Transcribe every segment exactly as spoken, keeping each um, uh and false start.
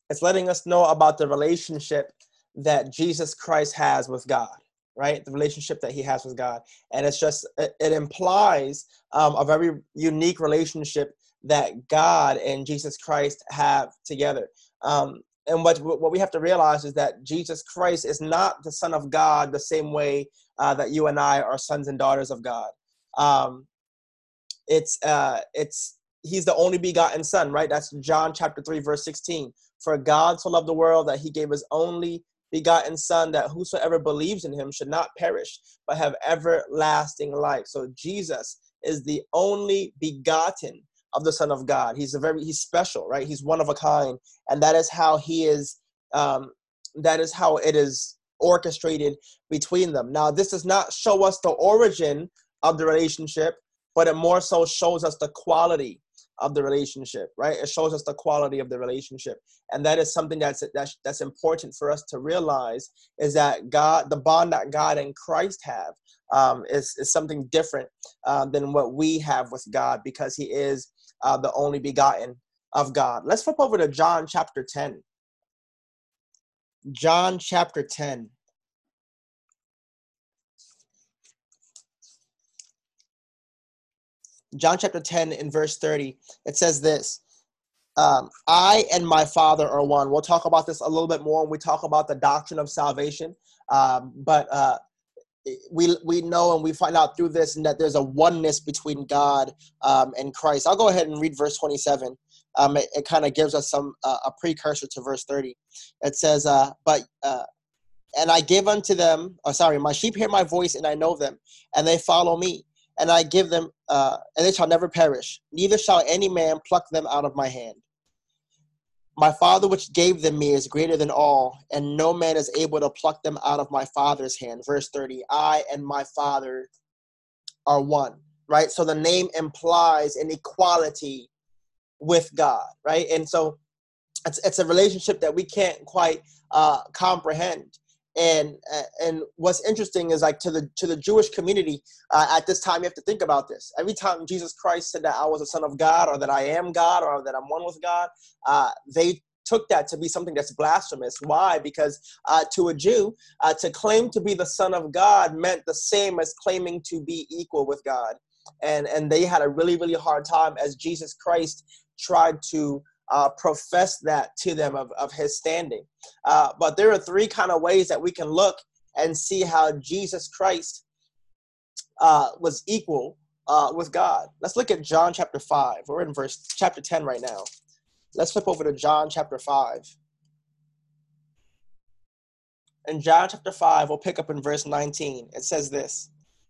It's letting us know about the relationship that Jesus Christ has with God, right? The relationship that he has with God. And it's just, it, it implies um, a very unique relationship that God and Jesus Christ have together. Um, and what, what we have to realize is that Jesus Christ is not the Son of God the same way uh, that you and I are sons and daughters of God. Um, it's, uh, it's, he's the only begotten Son, right? That's John chapter three, verse sixteen. For God so loved the world that he gave his only begotten Son, that whosoever believes in him should not perish, but have everlasting life. So Jesus is the only begotten of the Son of God. He's a very, he's special, right? He's one of a kind. And that is how he is, um, that is how it is orchestrated between them. Now, this does not show us the origin of the relationship, but it more so shows us the quality of the relationship, right? It shows us the quality of the relationship. And that is something that's, that's, that's important for us to realize, is that God, the bond that God and Christ have um, is, is something different uh, than what we have with God, because he is uh, the only begotten of God. Let's flip over to John chapter ten. John chapter ten. John chapter ten in verse thirty, it says this, um, I and my Father are one. We'll talk about this a little bit more when we talk about the doctrine of salvation. Um, but uh, we we know and we find out through this and that there's a oneness between God um, and Christ. I'll go ahead and read verse twenty-seven. Um, it, it kind of gives us some uh, a precursor to verse thirty. It says, uh, but uh, and I give unto them, oh, sorry, my sheep hear my voice and I know them, and they follow me. And I give them, uh, and they shall never perish, neither shall any man pluck them out of my hand. My Father which gave them me is greater than all, and no man is able to pluck them out of my Father's hand. Verse thirty, I and my Father are one, right? So the name implies an equality with God, right? And so it's, it's a relationship that we can't quite uh, comprehend. And uh, and what's interesting is, like, to the to the Jewish community uh, at this time, you have to think about this. Every time Jesus Christ said that I was a son of God, or that I am God, or that I'm one with God, uh, they took that to be something that's blasphemous. Why? Because uh, to a Jew, uh, to claim to be the son of God meant the same as claiming to be equal with God. And, and they had a really, really hard time as Jesus Christ tried to Uh, profess that to them of, of his standing. Uh, but there are three kind of ways that we can look and see how Jesus Christ uh, was equal uh, with God. Let's look at John chapter five. We're in verse chapter ten right now. Let's flip over to John chapter five. In John chapter five, we'll pick up in verse nineteen. It says this.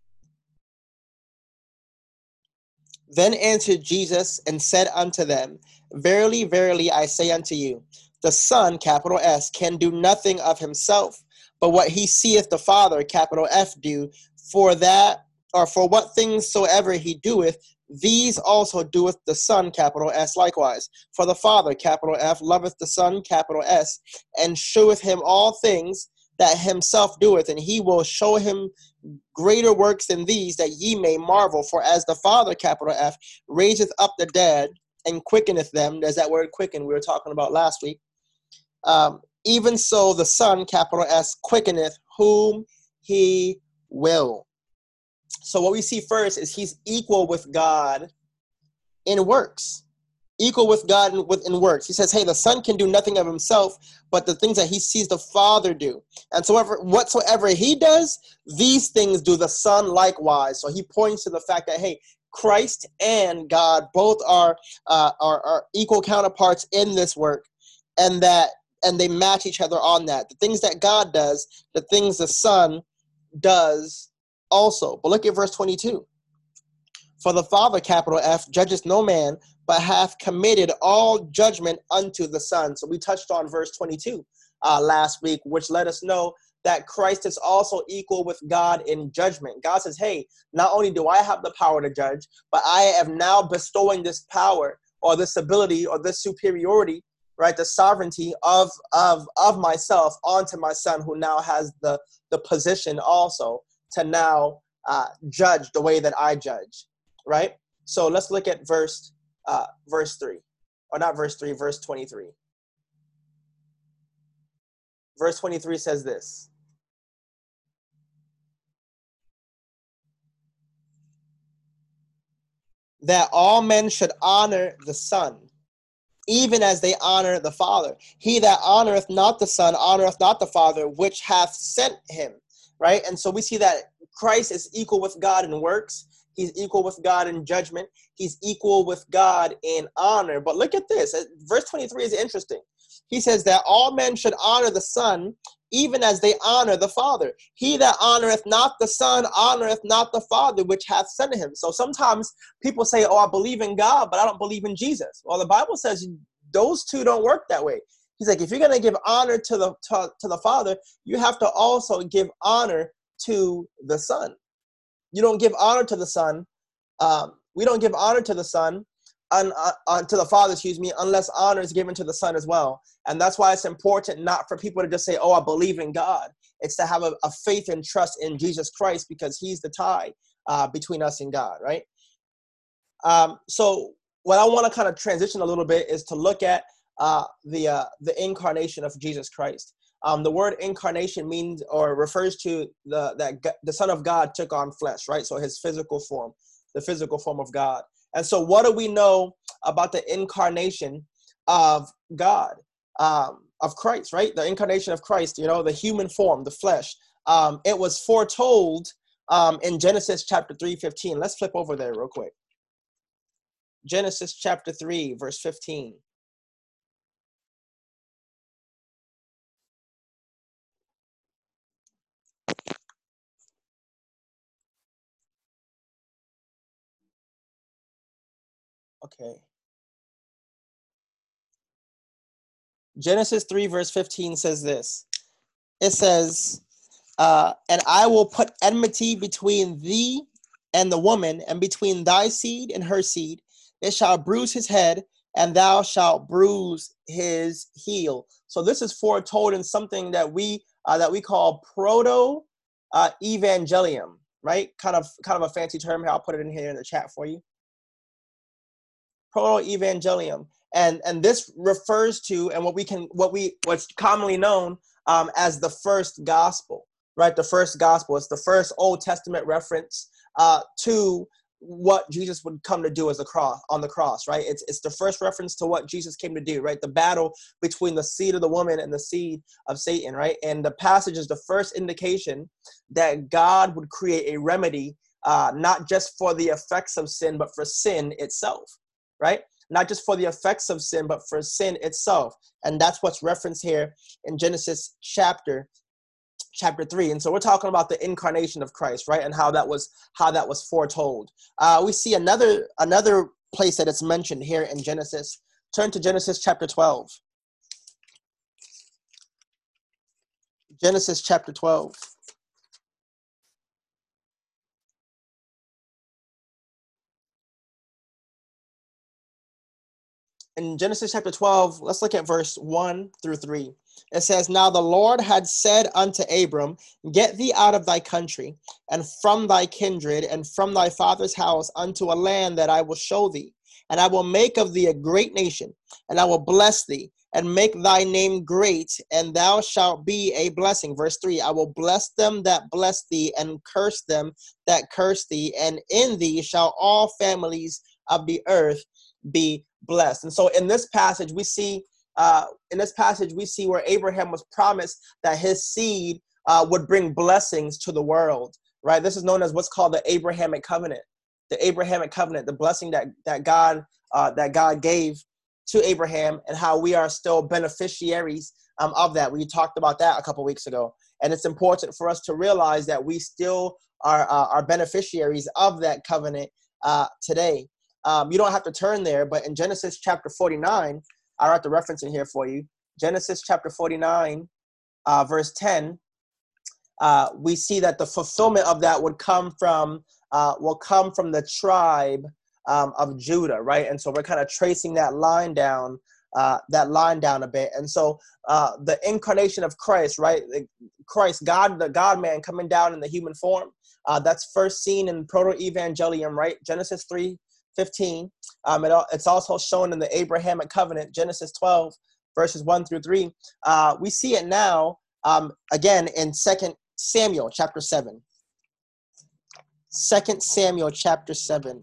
Then answered Jesus and said unto them, Verily, verily, I say unto you, the Son, capital S, can do nothing of himself, but what he seeth the Father, capital F, do, for that, or for what things soever he doeth, these also doeth the Son, capital S, likewise. For the Father, capital F, loveth the Son, capital S, and sheweth him all things that himself doeth, and he will show him greater works than these, that ye may marvel. For as the Father, capital F, raiseth up the dead and quickeneth them, there's that word quicken we were talking about last week, um, even so the Son, capital S, quickeneth whom he will. So what we see first is he's equal with God in works. Equal with God in, with, in works. He says, hey, the Son can do nothing of himself, but the things that he sees the Father do. And so whatever, whatsoever he does, these things do the Son likewise. So he points to the fact that, hey, Christ and God both are, uh, are, are equal counterparts in this work, and that and they match each other on that. The things that God does, the things the Son does also. But look at verse twenty-two. For the Father, capital F, judges no man, but hath committed all judgment unto the Son. So we touched on verse twenty-two uh, last week, which let us know that Christ is also equal with God in judgment. God says, hey, not only do I have the power to judge, but I am now bestowing this power or this ability or this superiority, right, the sovereignty of, of, of myself onto my Son, who now has the, the position also to now uh, judge the way that I judge. Right? So let's look at verse uh, verse three. Or not verse three, verse twenty-three. Verse twenty-three says this. That all men should honor the Son, even as they honor the Father. He that honoreth not the Son honoreth not the Father, which hath sent him. Right? And so we see that Christ is equal with God in works. He's equal with God in judgment. He's equal with God in honor. But look at this. Verse twenty-three is interesting. He says that all men should honor the Son, even as they honor the Father. He that honoreth not the Son honoreth not the Father, which hath sent him. So sometimes people say, oh, I believe in God, but I don't believe in Jesus. Well, the Bible says those two don't work that way. He's like, if you're going to give honor to the to, to the Father, you have to also give honor to the Son. You don't give honor to the Son. Um, we don't give honor to the Son, un, uh, uh, to the Father, excuse me, unless honor is given to the Son as well. And that's why it's important not for people to just say, oh, I believe in God. It's to have a, a faith and trust in Jesus Christ, because he's the tie uh, between us and God, right? Um, so what I want to kind of transition a little bit is to look at uh, the uh, the incarnation of Jesus Christ. Um, the word incarnation means or refers to the that g- the Son of God took on flesh, right? So his physical form, the physical form of God. And so what do we know about the incarnation of God, um, of Christ, right? The incarnation of Christ, you know, the human form, the flesh. Um, it was foretold um, in Genesis chapter three, fifteen. Let's flip over there real quick. Genesis chapter three, verse fifteen. Okay. Genesis three, verse fifteen says this. It says, uh, and I will put enmity between thee and the woman, and between thy seed and her seed. It shall bruise his head, and thou shalt bruise his heel. So this is foretold in something that we uh, that we call proto uh, evangelium, right? Kind of kind of a fancy term here. I'll put it in here in the chat for you. Proto-evangelium, and and this refers to and what we can what we what's commonly known um, as the first gospel, right? The first gospel. It's the first Old Testament reference uh, to what Jesus would come to do as a cross on the cross, right? It's it's the first reference to what Jesus came to do, right? The battle between the seed of the woman and the seed of Satan, right? And the passage is the first indication that God would create a remedy, uh, not just for the effects of sin, but for sin itself. Right? Not just for the effects of sin, but for sin itself. And that's what's referenced here in Genesis chapter chapter three. And so we're talking about the incarnation of Christ, right? And how that was how that was foretold. Uh, we see another another place that it's mentioned here in Genesis. Turn to Genesis chapter twelve. Genesis chapter twelve. In Genesis chapter twelve, let's look at verse one through three. It says, now the Lord had said unto Abram, get thee out of thy country, and from thy kindred, and from thy father's house, unto a land that I will show thee. And I will make of thee a great nation, and I will bless thee, and make thy name great, and thou shalt be a blessing. Verse three, I will bless them that bless thee, and curse them that curse thee, and in thee shall all families of the earth be blessed. And so in this passage, we see uh, in this passage, we see where Abraham was promised that his seed uh, would bring blessings to the world, right? This is known as what's called the Abrahamic covenant. The Abrahamic covenant, the blessing that that God uh, that God gave to Abraham, and how we are still beneficiaries um, of that. We talked about that a couple weeks ago, and it's important for us to realize that we still are uh, are beneficiaries of that covenant uh, today. Um, you don't have to turn there, but in Genesis chapter forty-nine, I write the reference in here for you. Genesis chapter forty-nine, uh, verse ten, uh, we see that the fulfillment of that would come from, uh, will come from the tribe um, of Judah, right? And so we're kind of tracing that line down, uh, that line down a bit. And so uh, the incarnation of Christ, right? Christ, God, the God-man coming down in the human form, uh, that's first seen in Proto-Evangelium, right? Genesis three fifteen. Um, it, it's also shown in the Abrahamic covenant, Genesis twelve, verses one through three. Uh, we see it now Um, again, in Second Samuel chapter seven. Second Samuel chapter seven.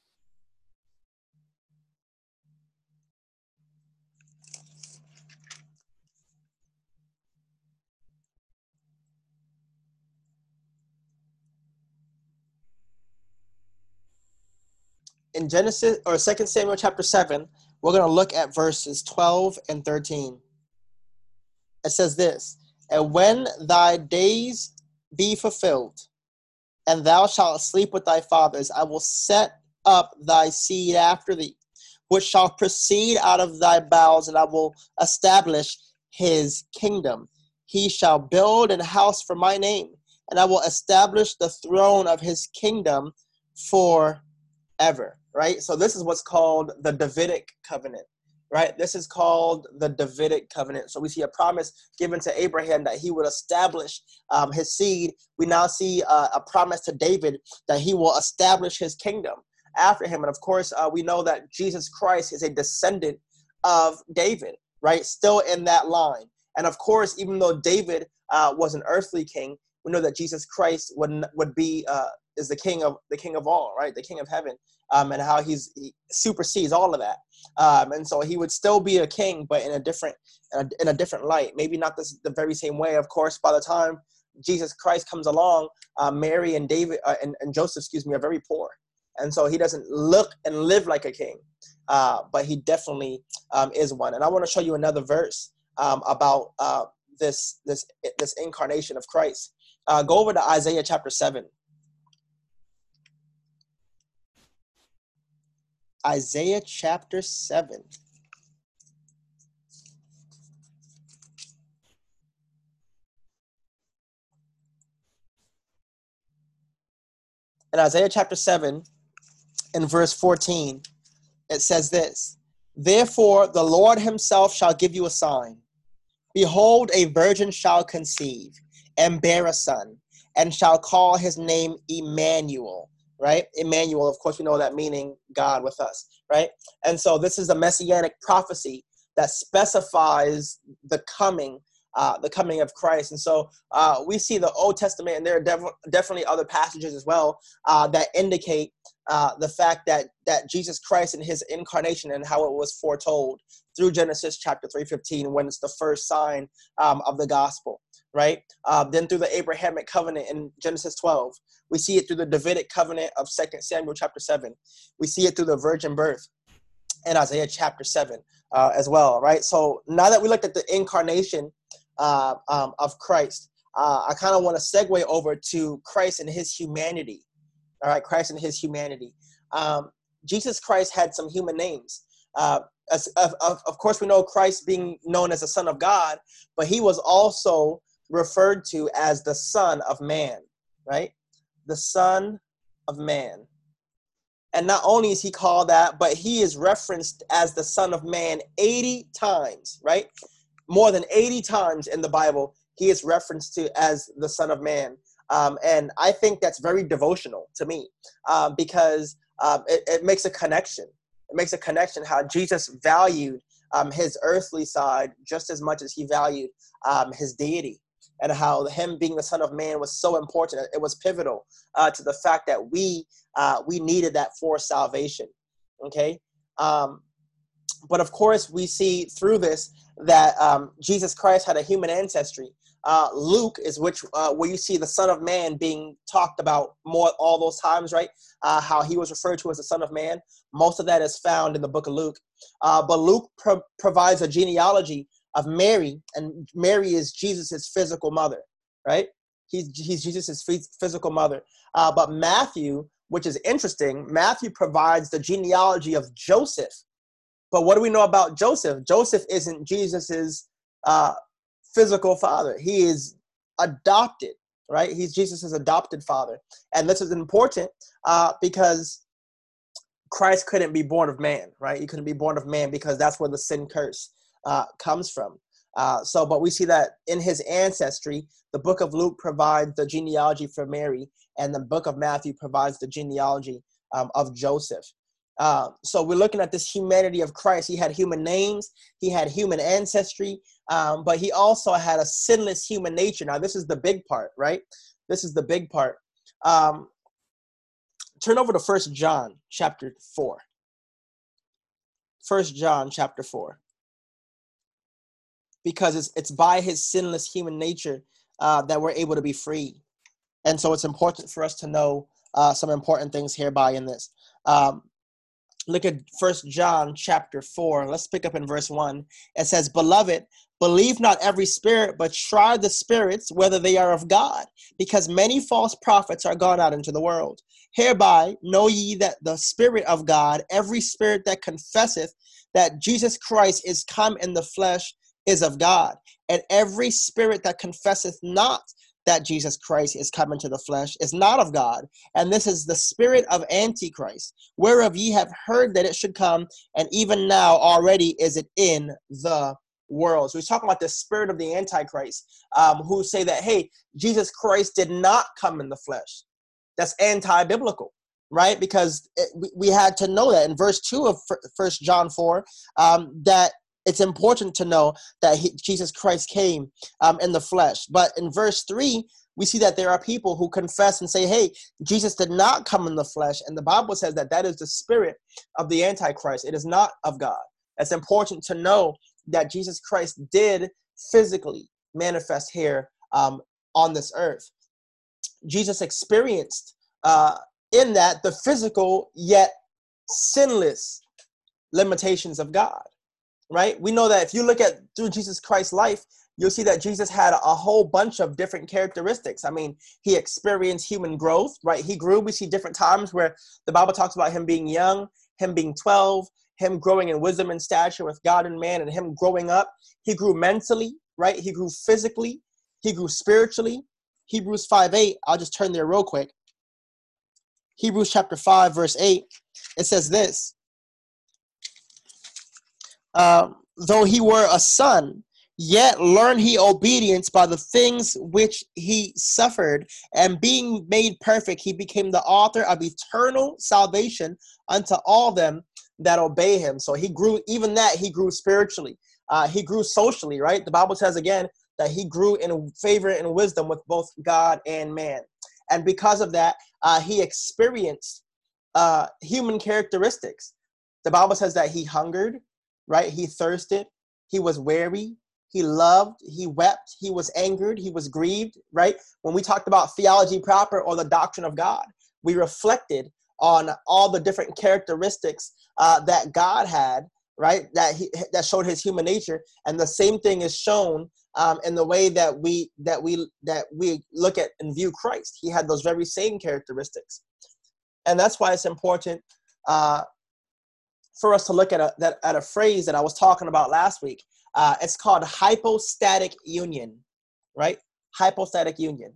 In Genesis or Second Samuel chapter seven, we're going to look at verses twelve and thirteen. It says this, and when thy days be fulfilled, and thou shalt sleep with thy fathers, I will set up thy seed after thee, which shall proceed out of thy bowels, and I will establish his kingdom. He shall build an house for my name, and I will establish the throne of his kingdom forever. Right? So this is what's called the Davidic covenant. Right? This is called the Davidic covenant. So we see a promise given to Abraham that he would establish um, his seed. We now see uh, a promise to David that he will establish his kingdom after him. And of course, uh, we know that Jesus Christ is a descendant of David, right? Still in that line. And of course, even though David uh, was an earthly king, we know that Jesus Christ would would be uh, is the king of the king of all, right? The king of heaven, um, and how he's he supersedes all of that. Um, and so he would still be a king, but in a different in a, in a different light. Maybe not this, the very same way. Of course, by the time Jesus Christ comes along, uh, Mary and David uh, and, and Joseph, excuse me, are very poor. And so he doesn't look and live like a king, uh, but he definitely um, is one. And I want to show you another verse um, about uh, this this this incarnation of Christ. Uh, go over to Isaiah chapter seven. Isaiah chapter seven. In Isaiah chapter seven, in verse fourteen, it says this, therefore the Lord himself shall give you a sign. Behold, a virgin shall conceive and bear a son, and shall call his name Emmanuel, right? Emmanuel, of course, we know that meaning God with us, right? And so this is a messianic prophecy that specifies the coming Uh, the coming of Christ. And so uh, we see the Old Testament, and there are def- definitely other passages as well uh, that indicate uh, the fact that that Jesus Christ and his incarnation and how it was foretold through Genesis chapter three fifteen, when it's the first sign um, of the gospel, right? Uh, then through the Abrahamic covenant in Genesis twelve. We see it through the Davidic covenant of Second Samuel chapter seven. We see it through the virgin birth in Isaiah chapter seven uh, as well, right? So now that we looked at the incarnation Uh, um, of Christ, uh, I kind of want to segue over to Christ and his humanity. All right, Christ and his humanity. Um, Jesus Christ had some human names. Uh, as, of, of, of course, we know Christ being known as the Son of God, but he was also referred to as the Son of Man, right? The Son of Man. And not only is he called that, but he is referenced as the Son of Man eighty times, right? More than eighty times in the Bible, he is referenced to as the Son of Man. Um, and I think that's very devotional to me uh, because um, it, it makes a connection. It makes a connection how Jesus valued um, his earthly side just as much as he valued um, his deity, and how him being the Son of Man was so important. It was pivotal uh, to the fact that we uh, we needed that for salvation. Okay. Um, But of course, we see through this that um, Jesus Christ had a human ancestry. Uh, Luke is which uh, where you see the Son of Man being talked about more all those times, right? Uh, how he was referred to as the Son of Man. Most of that is found in the book of Luke. Uh, but Luke pro- provides a genealogy of Mary, and Mary is Jesus's physical mother, right? He's, he's Jesus's physical mother. Uh, but Matthew, which is interesting, Matthew provides the genealogy of Joseph. But what do we know about Joseph? Joseph isn't Jesus's uh, physical father. He is adopted, right? He's Jesus's adopted father. And this is important uh, because Christ couldn't be born of man, right? He couldn't be born of man because that's where the sin curse uh, comes from. Uh, so, but we see that in his ancestry, the book of Luke provides the genealogy for Mary, and the book of Matthew provides the genealogy um, of Joseph. Uh, so we're looking at this humanity of Christ. He had human names, he had human ancestry, um, but he also had a sinless human nature. Now, this is the big part, right? This is the big part. Um, turn over to First John chapter four. First John chapter four. Because it's it's by his sinless human nature uh, that we're able to be free. And so it's important for us to know uh, some important things hereby in this. Um, look at First John chapter four. Let's pick up in verse one. It says, "Beloved, believe not every spirit, but try the spirits whether they are of God, because many false prophets are gone out into the world. Hereby know ye that the Spirit of God, every spirit that confesseth that Jesus Christ is come in the flesh, is of God. And every spirit that confesseth not that Jesus Christ is come into the flesh is not of God. And this is the spirit of Antichrist, whereof ye have heard that it should come, and even now already is it in the world." So he's talking about the spirit of the Antichrist, um, who say that, hey, Jesus Christ did not come in the flesh. That's anti-biblical, right? Because it, we, we had to know that in verse two of First John four, um, that it's important to know that he, Jesus Christ came um, in the flesh. But in verse three, we see that there are people who confess and say, hey, Jesus did not come in the flesh. And the Bible says that that is the spirit of the Antichrist. It is not of God. It's important to know that Jesus Christ did physically manifest here um, on this earth. Jesus experienced uh, in that the physical yet sinless limitations of God. Right? We know that if you look at through Jesus Christ's life, you'll see that Jesus had a whole bunch of different characteristics. I mean, he experienced human growth, right? He grew. We see different times where the Bible talks about him being young, him being twelve, him growing in wisdom and stature with God and man, and him growing up. He grew mentally, right? He grew physically. He grew spiritually. Hebrews five eight, I'll just turn there real quick. Hebrews chapter five, verse eight, it says this. Um, though he were a son, yet learned he obedience by the things which he suffered, and being made perfect, he became the author of eternal salvation unto all them that obey him. So he grew, even that, he grew spiritually. Uh, he grew socially, right? The Bible says again that he grew in favor and wisdom with both God and man. And because of that, uh, he experienced uh, human characteristics. The Bible says that he hungered, right? He thirsted, he was weary, he loved, he wept, he was angered, he was grieved, right? When we talked about theology proper or the doctrine of God, we reflected on all the different characteristics uh, that God had, right? That he that showed his human nature, and the same thing is shown um, in the way that we that we that we look at and view Christ. He had those very same characteristics, and that's why it's important Uh, for us to look at a that at a phrase that I was talking about last week. Uh, it's called hypostatic union, right? Hypostatic union.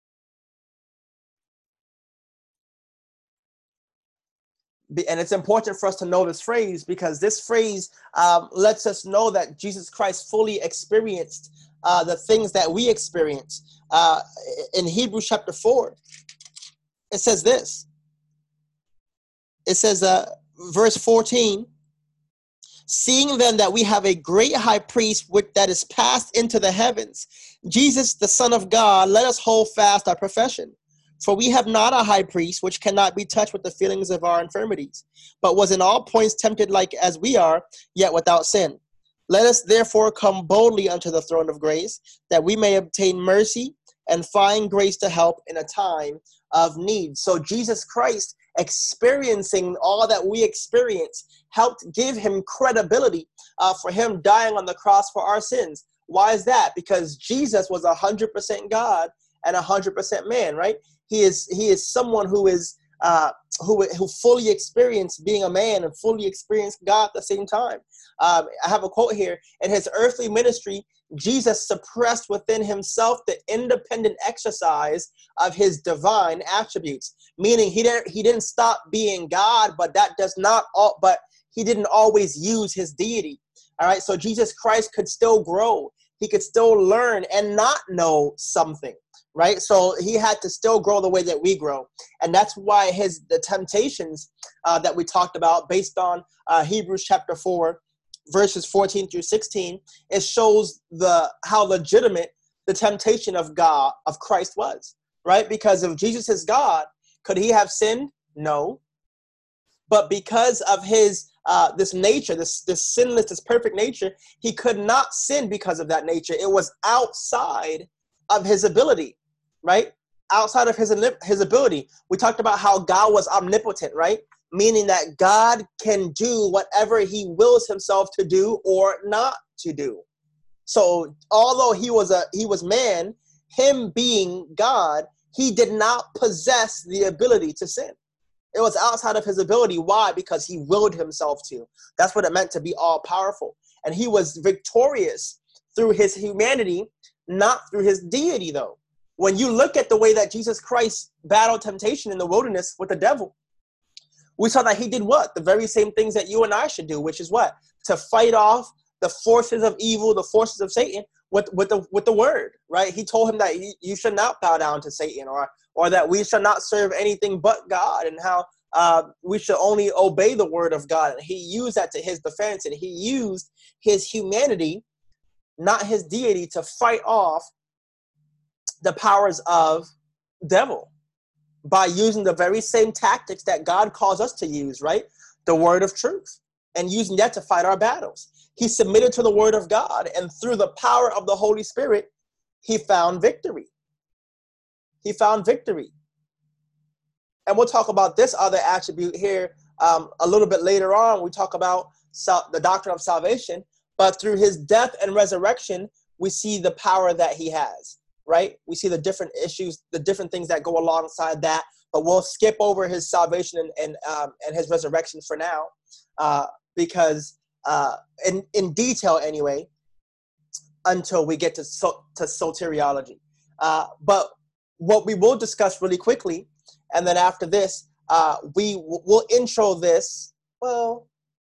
And it's important for us to know this phrase because this phrase um, lets us know that Jesus Christ fully experienced uh, the things that we experience. Uh, in Hebrews chapter four, it says this. It says, uh, verse fourteen, "Seeing then that we have a great high priest which that is passed into the heavens, Jesus the Son of God, let us hold fast our profession. For we have not a high priest which cannot be touched with the feelings of our infirmities, but was in all points tempted like as we are, yet without sin. Let us therefore come boldly unto the throne of grace, that we may obtain mercy and find grace to help in a time of need." So Jesus Christ, experiencing all that we experience, helped give him credibility uh, for him dying on the cross for our sins. Why is that? Because Jesus was one hundred percent God and one hundred percent man, right? He is he is someone who is uh, who who fully experienced being a man and fully experienced God at the same time. Um, I have a quote here. In his earthly ministry, Jesus suppressed within himself the independent exercise of his divine attributes, meaning he didn't he didn't stop being God, but that does not all, but he didn't always use his deity. All right, so Jesus Christ could still grow. He could still learn and not know something, right? So he had to still grow the way that we grow. And that's why his the temptations uh, that we talked about based on uh, Hebrews chapter four, verses fourteen through sixteen, it shows the how legitimate the temptation of God, of Christ was, right? Because if Jesus is God, could he have sinned? No. But because of his uh, this nature, this this sinless, this perfect nature, he could not sin because of that nature. It was outside of his ability, right? Outside of his his ability. We talked about how God was omnipotent, right? Meaning that God can do whatever he wills himself to do or not to do. So although he was a he was man, him being God, he did not possess the ability to sin. It was outside of his ability. Why? Because he willed himself to. That's what it meant to be all powerful. And he was victorious through his humanity, not through his deity, though. When you look at the way that Jesus Christ battled temptation in the wilderness with the devil, we saw that he did what? The very same things that you and I should do, which is what? To fight off the forces of evil, the forces of Satan with, with, the, with the word, right? He told him that he, you should not bow down to Satan, or or that we shall not serve anything but God, and how uh, we should only obey the word of God. And he used that to his defense, and he used his humanity, not his deity, to fight off the powers of devil by using the very same tactics that God calls us to use, right? The word of truth, and using that to fight our battles. He submitted to the word of God, and through the power of the Holy Spirit, he found victory. He found victory. And we'll talk about this other attribute here um, a little bit later on. We talk about sal- the doctrine of salvation, but through his death and resurrection, we see the power that he has, right? We see the different issues, the different things that go alongside that, but we'll skip over his salvation and and, um, and his resurrection for now, uh, because uh, in, in detail anyway, until we get to, so- to soteriology. Uh, but what we will discuss really quickly, and then after this, uh, we w- will intro this. Well,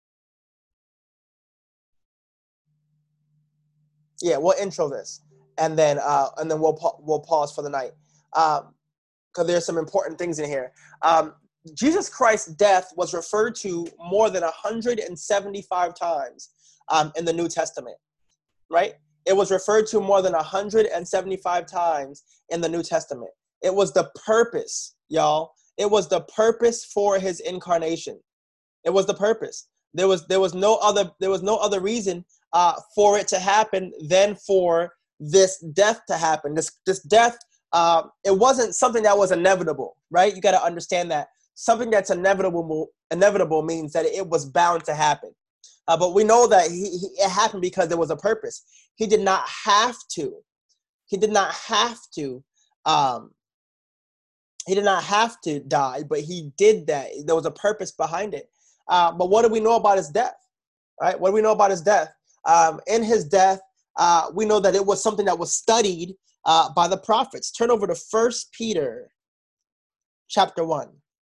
yeah, we'll intro this, and then uh, and then we'll pa- we'll pause for the night, because um, there's some important things in here. Um, Jesus Christ's death was referred to more than one hundred seventy-five times um, in the New Testament, right? It was referred to more than one hundred seventy-five times in the New Testament. It was the purpose, y'all. It was the purpose for his incarnation. It was the purpose. There was there was no other there was no other reason uh, for it to happen than for this death to happen. This this death, uh, it wasn't something that was inevitable, right? You got to understand that something that's inevitable inevitable means that it was bound to happen. Uh, but we know that he, he, it happened because there was a purpose. He did not have to. He did not have to. Um, he did not have to die, but he did that. There was a purpose behind it. Uh, but what do we know about his death? Right? What do we know about his death? Um, in his death, uh, we know that it was something that was studied uh, by the prophets. Turn over to First Peter chapter one.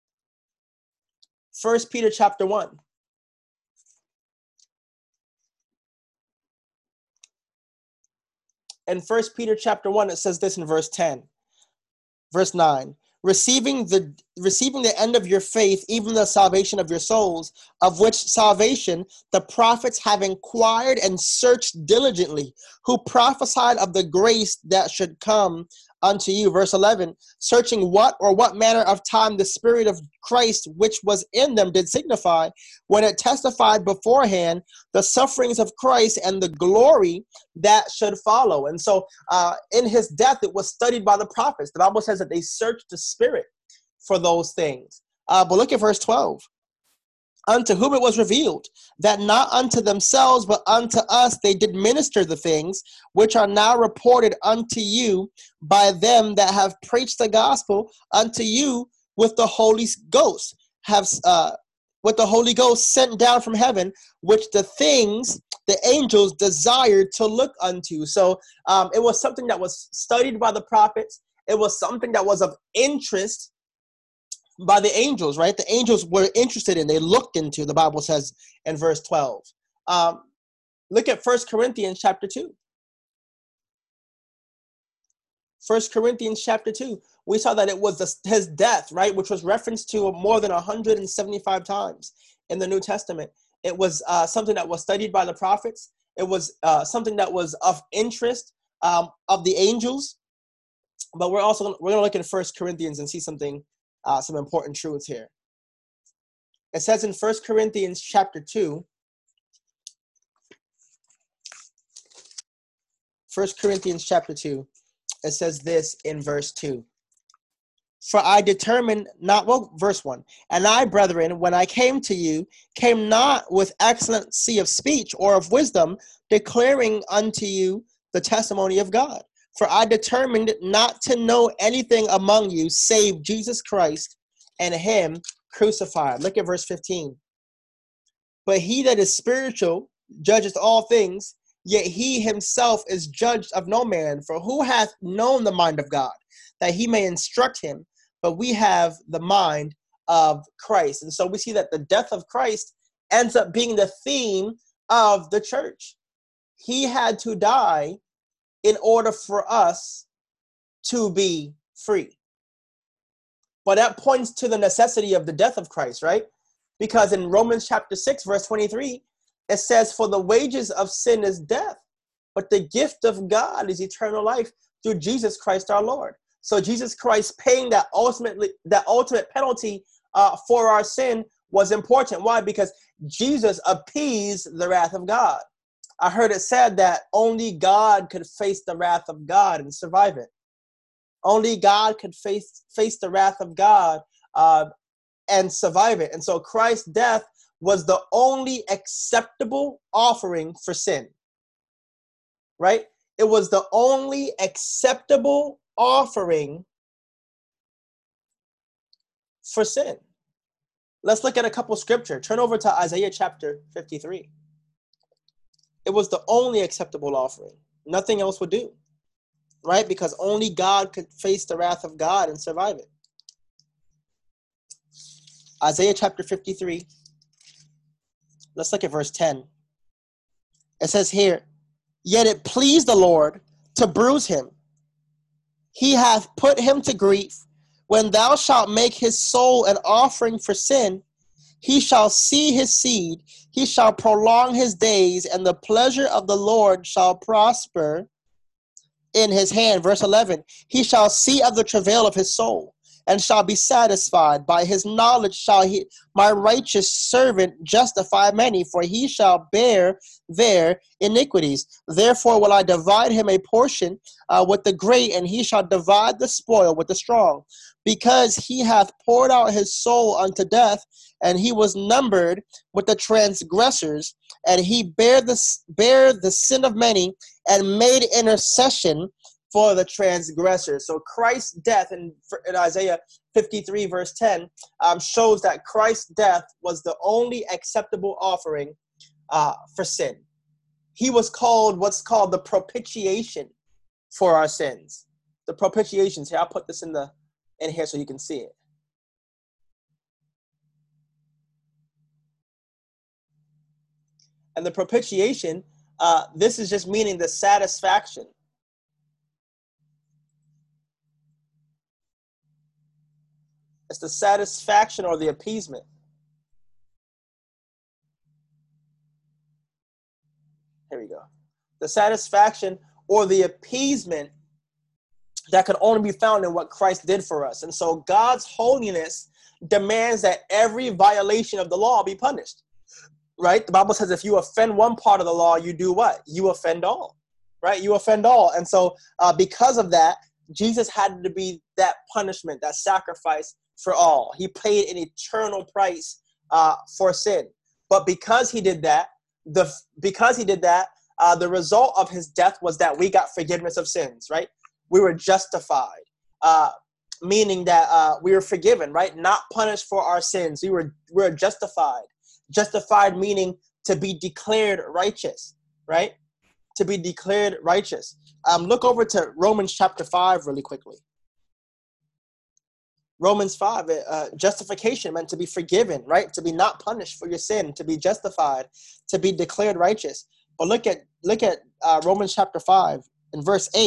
First Peter chapter one. In First Peter chapter one, it says this in verse ten, verse nine. Receiving the receiving the end of your faith, even the salvation of your souls, of which salvation the prophets have inquired and searched diligently, who prophesied of the grace that should come unto you. Verse eleven, searching what or what manner of time the Spirit of Christ which was in them did signify, when it testified beforehand the sufferings of Christ and the glory that should follow. And so uh, in his death, it was studied by the prophets. The Bible says that they searched the Spirit for those things. Uh, but look at verse twelve. Unto whom it was revealed, that not unto themselves, but unto us they did minister the things which are now reported unto you by them that have preached the gospel unto you with the Holy Ghost, have uh, with the Holy Ghost sent down from heaven, which the things the angels desired to look unto. So um, it was something that was studied by the prophets. It was something that was of interest by the angels, right? The angels were interested in, they looked into, the Bible says in verse twelve. Um, look at First Corinthians chapter two. First Corinthians chapter two, we saw that it was the, his death, right, which was referenced to more than one hundred seventy-five times in the New Testament. It was uh, something that was studied by the prophets. It was uh, something that was of interest um, of the angels. But we're also we're going to look in First Corinthians and see something, uh, some important truths here. It says in First Corinthians chapter two, First Corinthians chapter two, it says this in verse two. For I determined not, well, verse one, and I, brethren, when I came to you, came not with excellency of speech or of wisdom, declaring unto you the testimony of God. For I determined not to know anything among you save Jesus Christ and him crucified. Look at verse fifteen. But he that is spiritual judgeth all things, yet he himself is judged of no man. For who hath known the mind of God, that he may instruct him? But we have the mind of Christ. And so we see that the death of Christ ends up being the theme of the church. He had to die in order for us to be free. But that points to the necessity of the death of Christ, right? Because in Romans chapter six, verse twenty-three, it says, for the wages of sin is death, but the gift of God is eternal life through Jesus Christ our Lord. So Jesus Christ paying that ultimately that ultimate penalty uh, for our sin was important. Why? Because Jesus appeased the wrath of God. I heard it said that only God could face the wrath of God and survive it. Only God could face face the wrath of God uh, and survive it. And so Christ's death was the only acceptable offering for sin. Right? It was the only acceptable offering for sin. Let's look at a couple scripture. Turn over to Isaiah chapter fifty-three. It was the only acceptable offering. Nothing else would do. Right? Because only God could face the wrath of God and survive it. Isaiah chapter fifty-three. Let's look at verse ten. It says here, yet it pleased the Lord to bruise him. He hath put him to grief. When thou shalt make his soul an offering for sin, he shall see his seed, he shall prolong his days, and the pleasure of the Lord shall prosper in his hand. Verse eleven, he shall see of the travail of his soul, and shall be satisfied. By his knowledge shall he, my righteous servant, justify many, for he shall bear their iniquities. Therefore will I divide him a portion uh, with the great, and he shall divide the spoil with the strong. Because he hath poured out his soul unto death, and he was numbered with the transgressors, and he bare the, bare the sin of many, and made intercession for the transgressors. So Christ's death in, in Isaiah fifty-three verse ten um, shows that Christ's death was the only acceptable offering uh, for sin. He was called what's called the propitiation for our sins. The propitiations here, I'll put this in the in here so you can see it. And the propitiation, uh, this is just meaning the satisfaction. It's the satisfaction or the appeasement. Here we go. The satisfaction or the appeasement that can only be found in what Christ did for us. And so God's holiness demands that every violation of the law be punished. Right? The Bible says if you offend one part of the law, you do what? You offend all. Right? You offend all. And so uh, because of that, Jesus had to be that punishment, that sacrifice for all. He paid an eternal price uh, for sin. But because he did that, the because he did that, uh, the result of his death was that we got forgiveness of sins, right? We were justified, uh, meaning that uh, we were forgiven, right? Not punished for our sins. We were, we were justified. Justified meaning to be declared righteous, right? To be declared righteous. Um, look over to Romans chapter five really quickly. Romans five, uh, justification meant to be forgiven, right? To be not punished for your sin, to be justified, to be declared righteous. But look at look at uh, Romans chapter five in verse eight.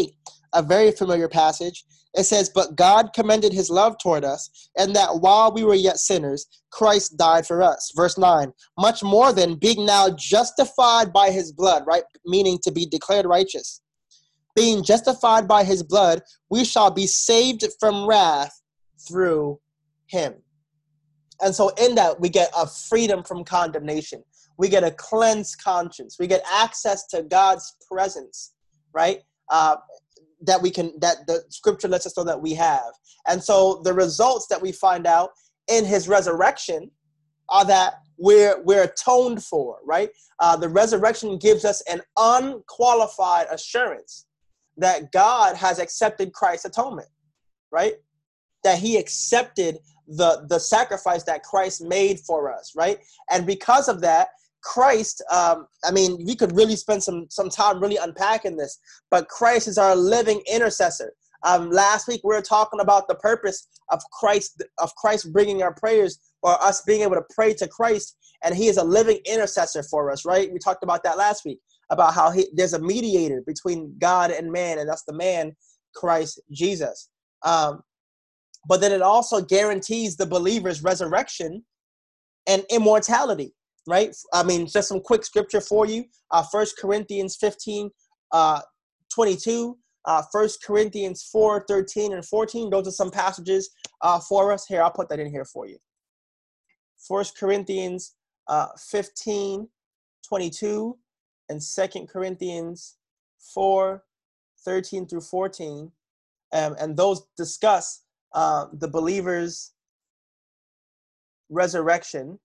a very familiar passage. It says, but God commended his love toward us, and that while we were yet sinners, Christ died for us. Verse nine, much more than being now justified by his blood, right? Meaning to be declared righteous. Being justified by his blood, we shall be saved from wrath through him. And so in that, we get a freedom from condemnation. We get a cleansed conscience. We get access to God's presence, right? Uh, that we can, that the scripture lets us know that we have. And so the results that we find out in his resurrection are that we're, we're atoned for, right? Uh, the resurrection gives us an unqualified assurance that God has accepted Christ's atonement, right? That he accepted the, the sacrifice that Christ made for us, right? And because of that, Christ, um, I mean, we could really spend some, some time really unpacking this, but Christ is our living intercessor. Um, last week, we were talking about the purpose of Christ, of Christ bringing our prayers, or us being able to pray to Christ, and he is a living intercessor for us, right? We talked about that last week, about how he, there's a mediator between God and man, and that's the man, Christ Jesus. Um, but then it also guarantees the believer's resurrection and immortality, right? I mean, just some quick scripture for you. Uh, First Corinthians fifteen, uh, twenty-two, uh, First Corinthians four, thirteen and fourteen. Those are some passages uh, for us. Here, I'll put that in here for you. First Corinthians uh, fifteen, twenty-two, and Second Corinthians four, thirteen through fourteen. Um, and those discuss uh, the believer's resurrection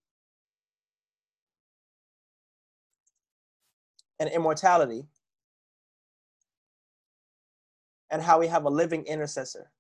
and immortality, and how we have a living intercessor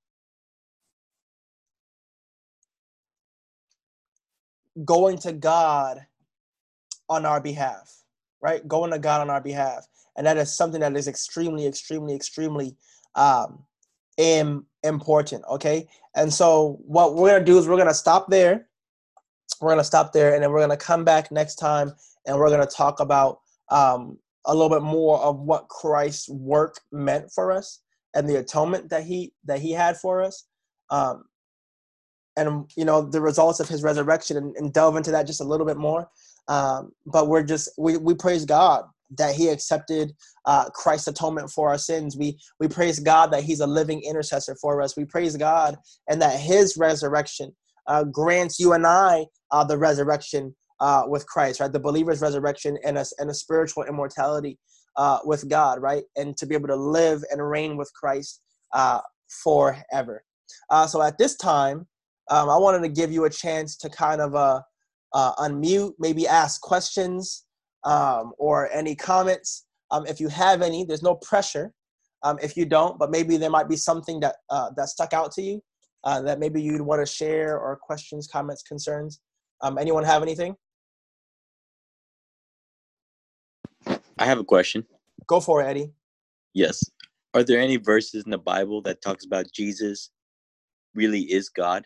going to God on our behalf, right? Going to God on our behalf. And that is something that is extremely, extremely, extremely um, im- important, okay? And so what we're going to do is we're going to stop there. We're going to stop there, and then we're going to come back next time, and we're going to talk about um, a little bit more of what Christ's work meant for us and the atonement that he that he had for us, um, and you know the results of his resurrection, and, and delve into that just a little bit more. Um, but we're just we we praise God that he accepted uh, Christ's atonement for our sins. We we praise God that he's a living intercessor for us. We praise God and that his resurrection uh, grants you and I uh, the resurrection uh, with Christ, right? The believer's resurrection and a, and a spiritual immortality uh, with God, right? And to be able to live and reign with Christ uh, forever. Uh, so at this time, um, I wanted to give you a chance to kind of uh, uh, unmute, maybe ask questions um, or any comments. Um, if you have any, there's no pressure. Um, if you don't, but maybe there might be something that uh, that stuck out to you uh, that maybe you'd want to share, or questions, comments, concerns. Um, anyone have anything? I have a question. Go for it, Eddie. Yes. Are there any verses in the Bible that talks about Jesus really is God?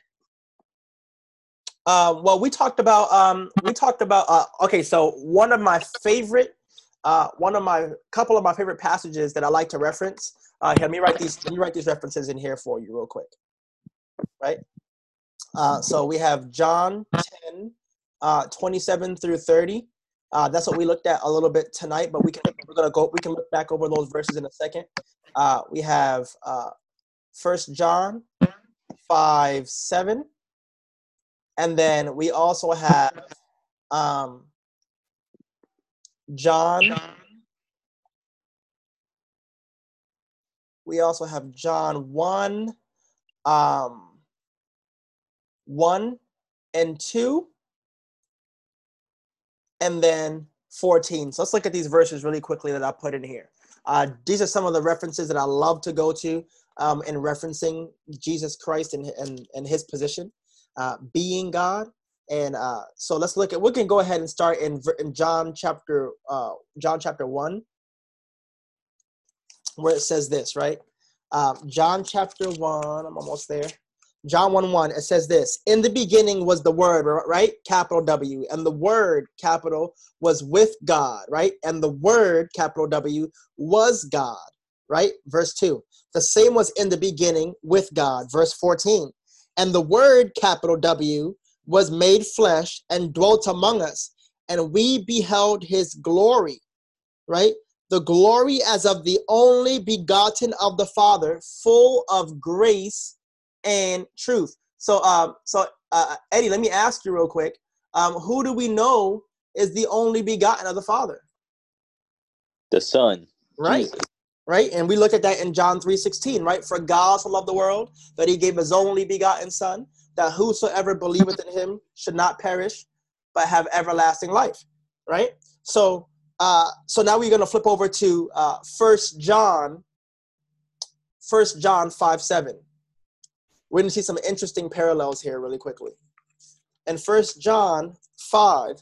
Uh, well, we talked about um, we talked about uh, okay. So one of my favorite, uh, one of my couple of my favorite passages that I like to reference. Uh, here, let me write these. Let me write these references in here for you, real quick. Right. Uh, so we have John ten, uh, twenty-seven through thirty. Uh, that's what we looked at a little bit tonight, but we can we're gonna go. We can look back over those verses in a second. Uh, we have uh, First John five seven. And then we also have um, John. We also have John one, um, one and two, and then fourteen. So let's look at these verses really quickly that I put in here. Uh, these are some of the references that I love to go to um, in referencing Jesus Christ and, and, and his position, uh, being God. And uh, so let's look at, we can go ahead and start in, in John chapter, uh, John chapter one, where it says this, right? Um, John chapter one, I'm almost there. John one one, it says this: in the beginning was the Word, right? Capital W. And the Word, capital, was with God, right? And the Word, capital W, was God. right? Verse two. The same was in the beginning with God. Verse fourteen. And the word, capital W, was made flesh and dwelt among us, and we beheld his glory, right? The glory as of the only begotten of the Father, full of grace and truth. So, um, so uh, Eddie, let me ask you real quick. Um, who do we know is the only begotten of the Father? The Son. Right. Jesus. Right. And we look at that in John three sixteen, right? For God so loved the world that he gave his only begotten Son, that whosoever believeth in him should not perish, but have everlasting life. Right. So, uh, so now we're going to flip over to uh, First John, First John five seven. We're going to see some interesting parallels here really quickly. In First John five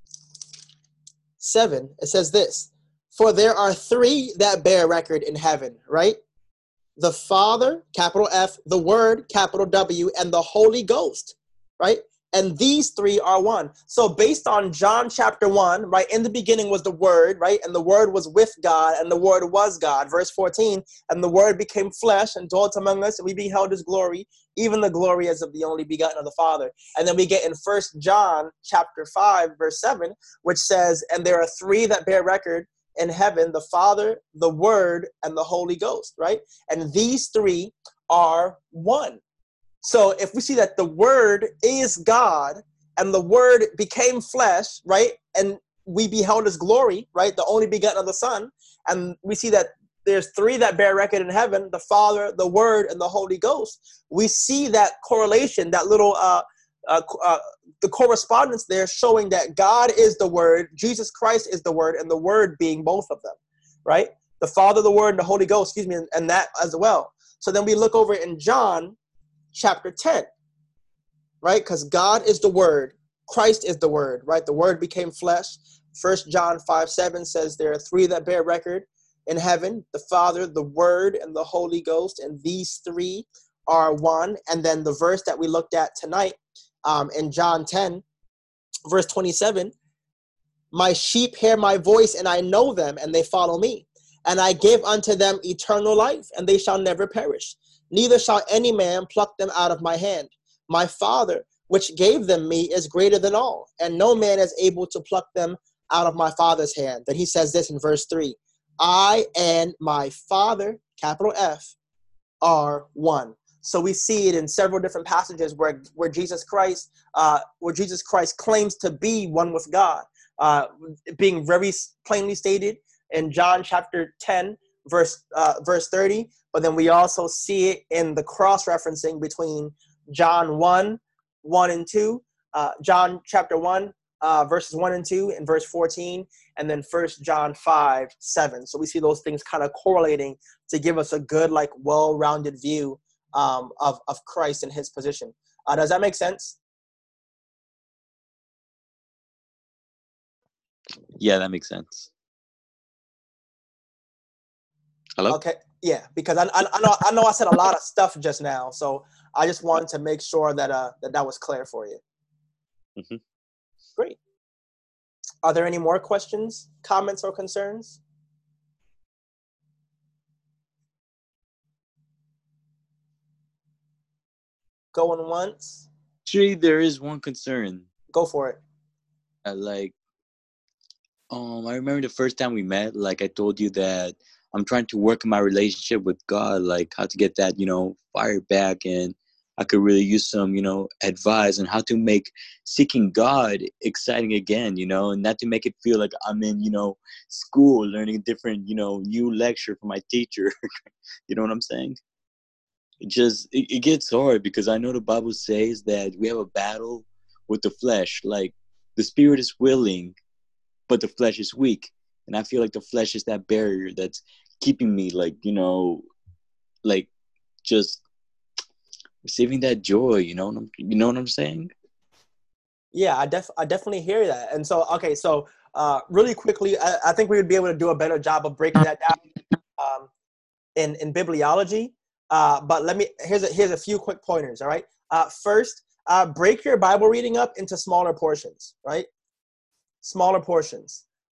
seven, it says this. For there are three that bear record in heaven, right? The Father, capital F, the Word, capital W, and the Holy Ghost, right? And these three are one. So based on John chapter one, right, in the beginning was the Word, right? And the Word was with God, and the Word was God. Verse fourteen, and the Word became flesh and dwelt among us, and we beheld his glory, even the glory as of the only begotten of the Father. And then we get in First John chapter five, verse seven, which says, and there are three that bear record in heaven, the Father, the Word, and the Holy Ghost, right? And these three are one. So if we see that the Word is God and the Word became flesh, right? And we beheld his glory, right? The only begotten of the Son. And we see that there's three that bear record in heaven, the Father, the Word, and the Holy Ghost. We see that correlation, that little uh, uh, uh, the correspondence there showing that God is the Word, Jesus Christ is the Word, and the Word being both of them, right? The Father, the Word, and the Holy Ghost, excuse me, and, and that as well. So then we look over in John chapter ten, right? Because God is the Word, Christ is the Word, right? The Word became flesh. First John five seven says there are three that bear record in heaven, the Father, the Word, and the Holy Ghost, and these three are one. And then the verse that we looked at tonight, Um, in John ten, verse twenty-seven, my sheep hear my voice, and I know them, and they follow me. And I give unto them eternal life, and they shall never perish. Neither shall any man pluck them out of my hand. My Father, which gave them me, is greater than all, and no man is able to pluck them out of my Father's hand. Then he says this in verse three, I and my Father, capital F, are one. So we see it in several different passages where, where Jesus Christ, uh, where Jesus Christ claims to be one with God, uh, being very plainly stated in John chapter ten, verse uh, verse thirty. But then we also see it in the cross-referencing between John one, one and two, uh, John chapter one, uh, verses one and two, and verse fourteen, and then First John five, seven. So we see those things kind of correlating to give us a good, like, well-rounded view um, of, of Christ and his position. Uh, does that make sense? Yeah, that makes sense. Hello? Okay, yeah, because I, I, I know I know I said a lot of stuff just now, so I just wanted to make sure that uh that, that was clear for you. Mm-hmm. Great. Are there any more questions, comments, or concerns? Going once? Actually, there is one concern. Go for it. Uh, like, um, I remember the first time we met, like I told you that I'm trying to work in my relationship with God, like how to get that, you know, fire back. And I could really use some, you know, advice on how to make seeking God exciting again, you know, and not to make it feel like I'm in, you know, school learning a different, you know, new lecture from my teacher. You know what I'm saying? It just, it, it gets hard because I know the Bible says that we have a battle with the flesh. Like the spirit is willing, but the flesh is weak. And I feel like the flesh is that barrier that's keeping me, like, you know, like just receiving that joy, you know what I'm, you know what I'm saying? Yeah, I def I definitely hear that. And so, okay, so uh, really quickly, I, I think we would be able to do a better job of breaking that down um, in in bibliology. Uh, but let me here's a here's a few quick pointers. All right. Uh, first, uh, break your Bible reading up into smaller portions. Right. Smaller portions.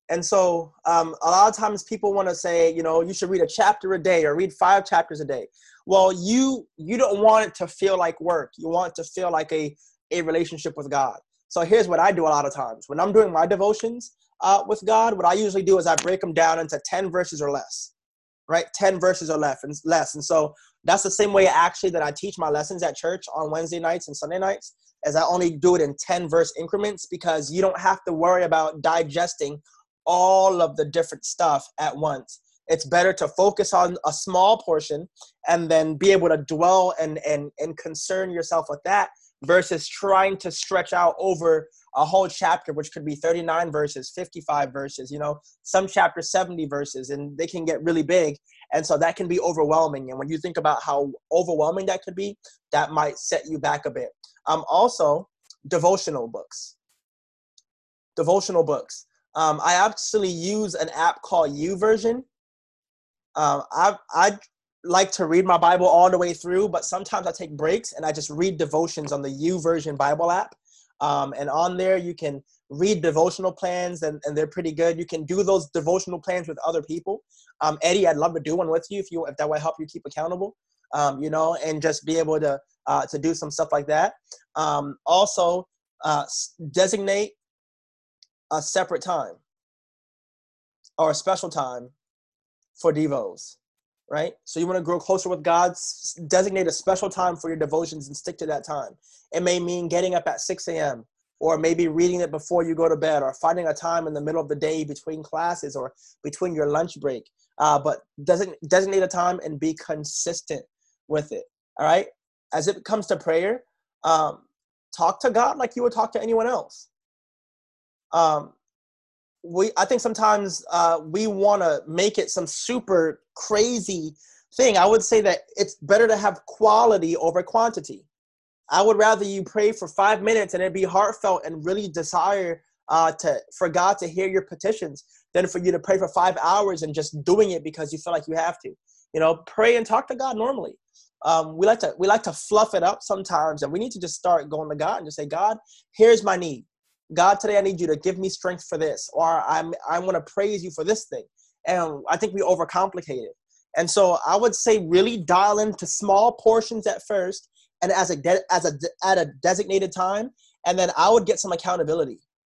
And so um, a lot of times people want to say, you know, you should read a chapter a day or read five chapters a day. Well, you you don't want it to feel like work. You want it to feel like a, a relationship with God. So here's what I do a lot of times. When I'm doing my devotions uh, with God, what I usually do is I break them down into ten verses or less, right? ten verses or less. And less. And so that's the same way actually that I teach my lessons at church on Wednesday nights and Sunday nights, as I only do it in ten verse increments, because you don't have to worry about digesting all of the different stuff at once. It's better to focus on a small portion and then be able to dwell and, and, and concern yourself with that, versus trying to stretch out over a whole chapter, which could be thirty-nine verses, fifty-five verses, you know, some chapters seventy verses, and they can get really big. And so that can be overwhelming. And when you think about how overwhelming that could be, that might set you back a bit. Um, also, devotional books. Devotional books. Um, I actually use an app called YouVersion. Um, I I like to read my Bible all the way through, but sometimes I take breaks and I just read devotions on the YouVersion Bible app. Um, and on there, you can read devotional plans, and, and they're pretty good. You can do those devotional plans with other people. Um, Eddie, I'd love to do one with you if you if that would help you keep accountable. Um, you know, and just be able to uh, to do some stuff like that. Um, also, uh, designate a separate time or a special time for devos, right? So you want to grow closer with God, designate a special time for your devotions and stick to that time. It may mean getting up at six a.m. or maybe reading it before you go to bed, or finding a time in the middle of the day between classes or between your lunch break. Uh, but designate, designate a time and be consistent with it, all right? As it comes to prayer, um, talk to God like you would talk to anyone else. Um, we, I think sometimes uh, we want to make it some super crazy thing. I would say that it's better to have quality over quantity. I would rather you pray for five minutes and it be heartfelt and really desire uh, to for God to hear your petitions, than for you to pray for five hours and just doing it because you feel like you have to. You know, pray and talk to God normally. Um, we like to we like to fluff it up sometimes, and we need to just start going to God and just say, God, here's my need. God, today I need you to give me strength for this, or I'm I want to praise you for this thing. And I think we overcomplicate it. And so I would say really dial into small portions at first, and as a de- as a de- at a designated time, and then I would get some accountability.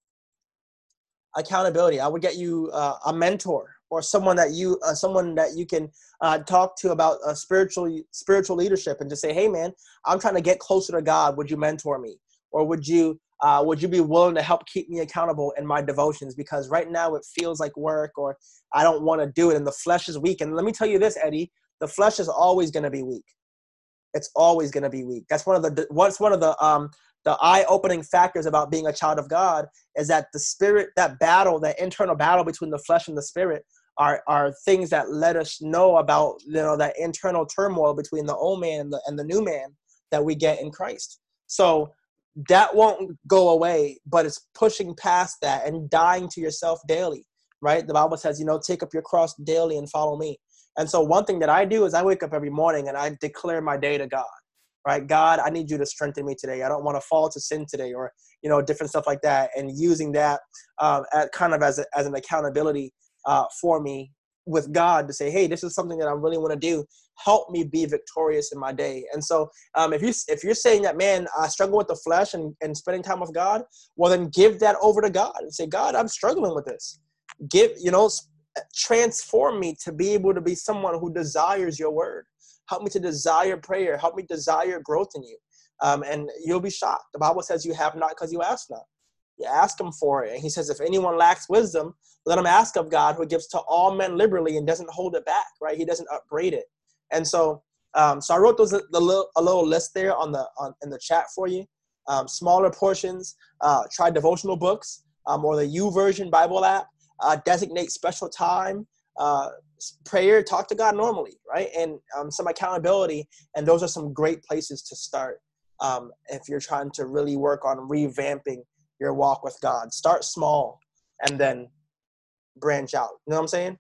Accountability. I would get you uh, a mentor or someone that you uh, someone that you can uh, talk to about uh, spiritual spiritual leadership, and just say, hey man, I'm trying to get closer to God. Would you mentor me, or would you uh, would you be willing to help keep me accountable in my devotions? Because right now it feels like work, or I don't want to do it, and the flesh is weak. And let me tell you this, Eddie, the flesh is always going to be weak. It's always going to be weak. That's one of the what's one of the um the eye-opening factors about being a child of God, is that the spirit, that battle, that internal battle between the flesh and the spirit, are are things that let us know about, you know, that internal turmoil between the old man and the, and the new man that we get in Christ. So that won't go away, but it's pushing past that and dying to yourself daily, right? The Bible says, you know, take up your cross daily and follow me. And so one thing that I do is I wake up every morning and I declare my day to God, right? God, I need you to strengthen me today. I don't want to fall to sin today, or, you know, different stuff like that. And using that um, at kind of as, a, as an accountability uh, for me with God to say, hey, this is something that I really want to do. Help me be victorious in my day. And so um, if, you, if you're saying that, man, I struggle with the flesh and, and spending time with God, well, then give that over to God and say, God, I'm struggling with this. Give, you know, transform me to be able to be someone who desires your word. Help me to desire prayer. Help me desire growth in you. Um, and you'll be shocked. The Bible says you have not because you ask not. You ask him for it. And he says, if anyone lacks wisdom, let him ask of God, who gives to all men liberally and doesn't hold it back, right? He doesn't upbraid it. And so um, so I wrote those the little, a little list there on the on in the chat for you. Um, smaller portions, uh, try devotional books um, or the YouVersion Bible app. Uh, designate special time, uh, prayer, talk to God normally, right? And um, some accountability. And those are some great places to start um, if you're trying to really work on revamping your walk with God. Start small and then branch out. You know what I'm saying?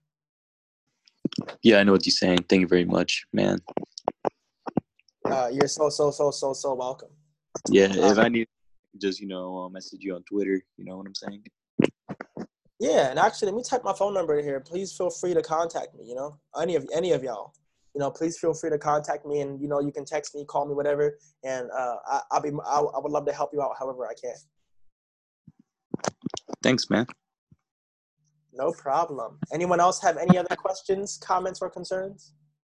Yeah, I know what you're saying. Thank you very much, man. Uh, you're so, so, so, so, so welcome. Yeah, Uh, if I need, just, you know, uh, message you on Twitter. You know what I'm saying? Yeah, and actually, let me type my phone number here. Please feel free to contact me. You know, any of any of y'all. You know, please feel free to contact me, and you know, you can text me, call me, whatever, and uh, I, I'll be. I'll, I would love to help you out however I can. Thanks, man. No problem. Anyone else have any other questions, comments, or concerns?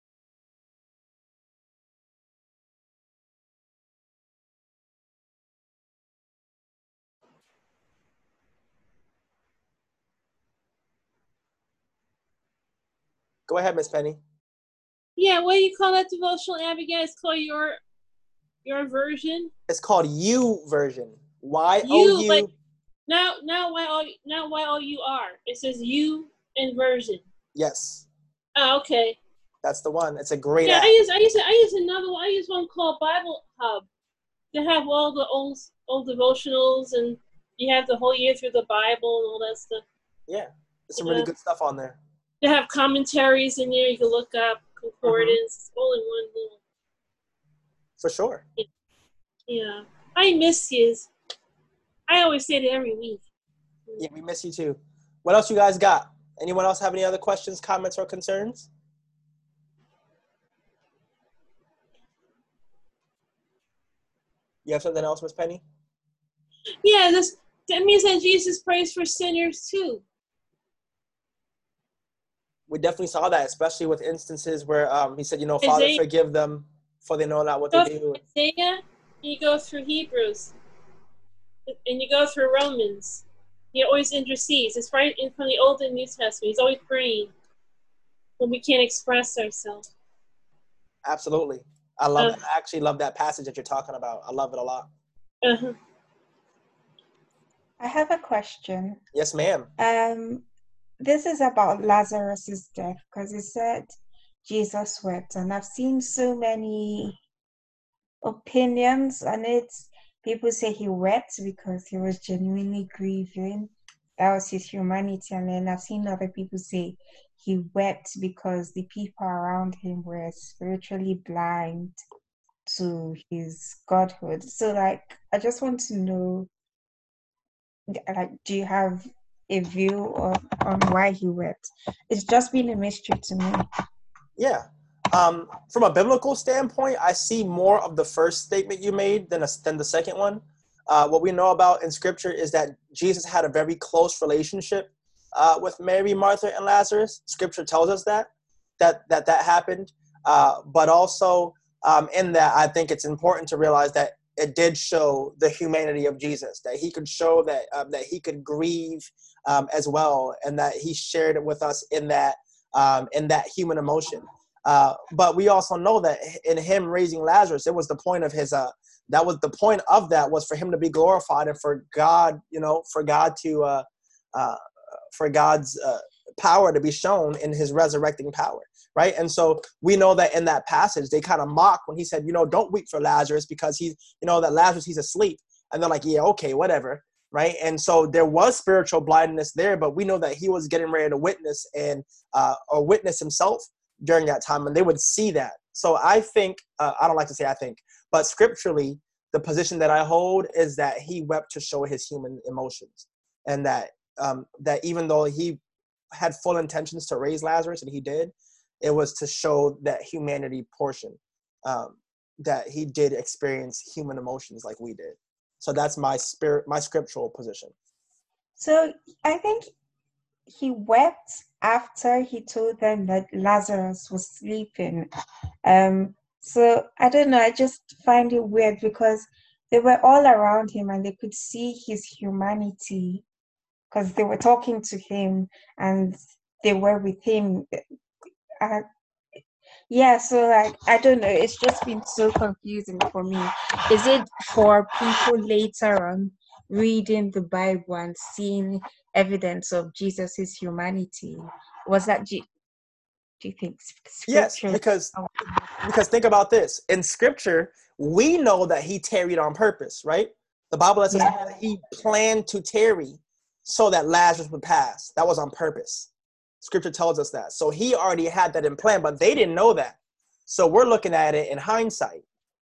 Go ahead, Miss Penny. Yeah, what do you call that devotional, Abigail? It's called your your version. It's called U version. Y O You like U. now now Y O now Y O U R. It says you and version. Yes, Oh, okay. that's the one. It's a great Yeah, app. I use I use I use another one. I use one called Bible Hub. They have all the old old devotionals, and you have the whole year through the Bible and all that stuff. Yeah, there's some Yeah. really good stuff on there. They have commentaries in there. You can look up concordance. Mm-hmm. All in one little. For sure. Yeah, I miss you. I always say it every week. Yeah, we miss you too. What else you guys got? Anyone else have any other questions, comments, or concerns? You have something else, Miss Penny? Yeah, this that means that Jesus prays for sinners too. We definitely saw that, especially with instances where um, he said, you know, Father, Isaiah, forgive them, for they know not what go they do. through Isaiah, you go through Hebrews, and you go through Romans. He always intercedes. It's right in from the Old and New Testament. He's always praying when we can't express ourselves. Absolutely. I love Uh, it. I actually love that passage that you're talking about. I love it a lot. uh-huh. I have a question. Yes, ma'am. Um, this is about Lazarus's death because it said Jesus wept, and I've seen so many opinions on it. People say he wept because he was genuinely grieving. That was his humanity. And then I've seen other people say he wept because the people around him were spiritually blind to his godhood. So, like, I just want to know, like, do you have a view of on why he wept? It's just been a mystery to me. Yeah. Um, from a biblical standpoint, I see more of the first statement you made than, a, than the second one. Uh, what we know about in Scripture is that Jesus had a very close relationship uh, with Mary, Martha, and Lazarus. Scripture tells us that that that, that happened. Uh, but also um, in that, I think it's important to realize that it did show the humanity of Jesus, that he could show that um, that he could grieve um, as well, and that he shared it with us in that um, in that human emotion. Uh, but we also know that in him raising Lazarus, it was the point of his, uh, that was the point of that was for him to be glorified and for God, you know, for God to, uh, uh, for God's uh, power to be shown in his resurrecting power, right? And so we know that in that passage, they kind of mock when he said, you know, don't weep for Lazarus because he's, you know, that Lazarus, he's asleep. And they're like, yeah, okay, whatever. Right. And so there was spiritual blindness there, but we know that he was getting ready to witness and uh, or witness himself during that time, and they would see that. So I think, uh, I don't like to say I think, but scripturally, the position that I hold is that he wept to show his human emotions, and that um, that even though he had full intentions to raise Lazarus, and he did, it was to show that humanity portion, um, that he did experience human emotions like we did. So that's my spirit, my scriptural position. So I think he wept after he told them that Lazarus was sleeping. Um, so I don't know, I just find it weird because they were all around him and they could see his humanity because they were talking to him and they were with him. Uh, yeah, so like I don't know, it's just been so confusing for me. Is it for people later on reading the Bible and seeing evidence of Jesus's humanity? Was that do you, do you think Yes, scripture? because because think about this. In scripture, we know that he tarried on purpose, right? The Bible lets us Yeah. know that he planned to tarry so that Lazarus would pass. That was on purpose. Scripture tells us that. So he already had that in plan, but they didn't know that. So we're looking at it in hindsight.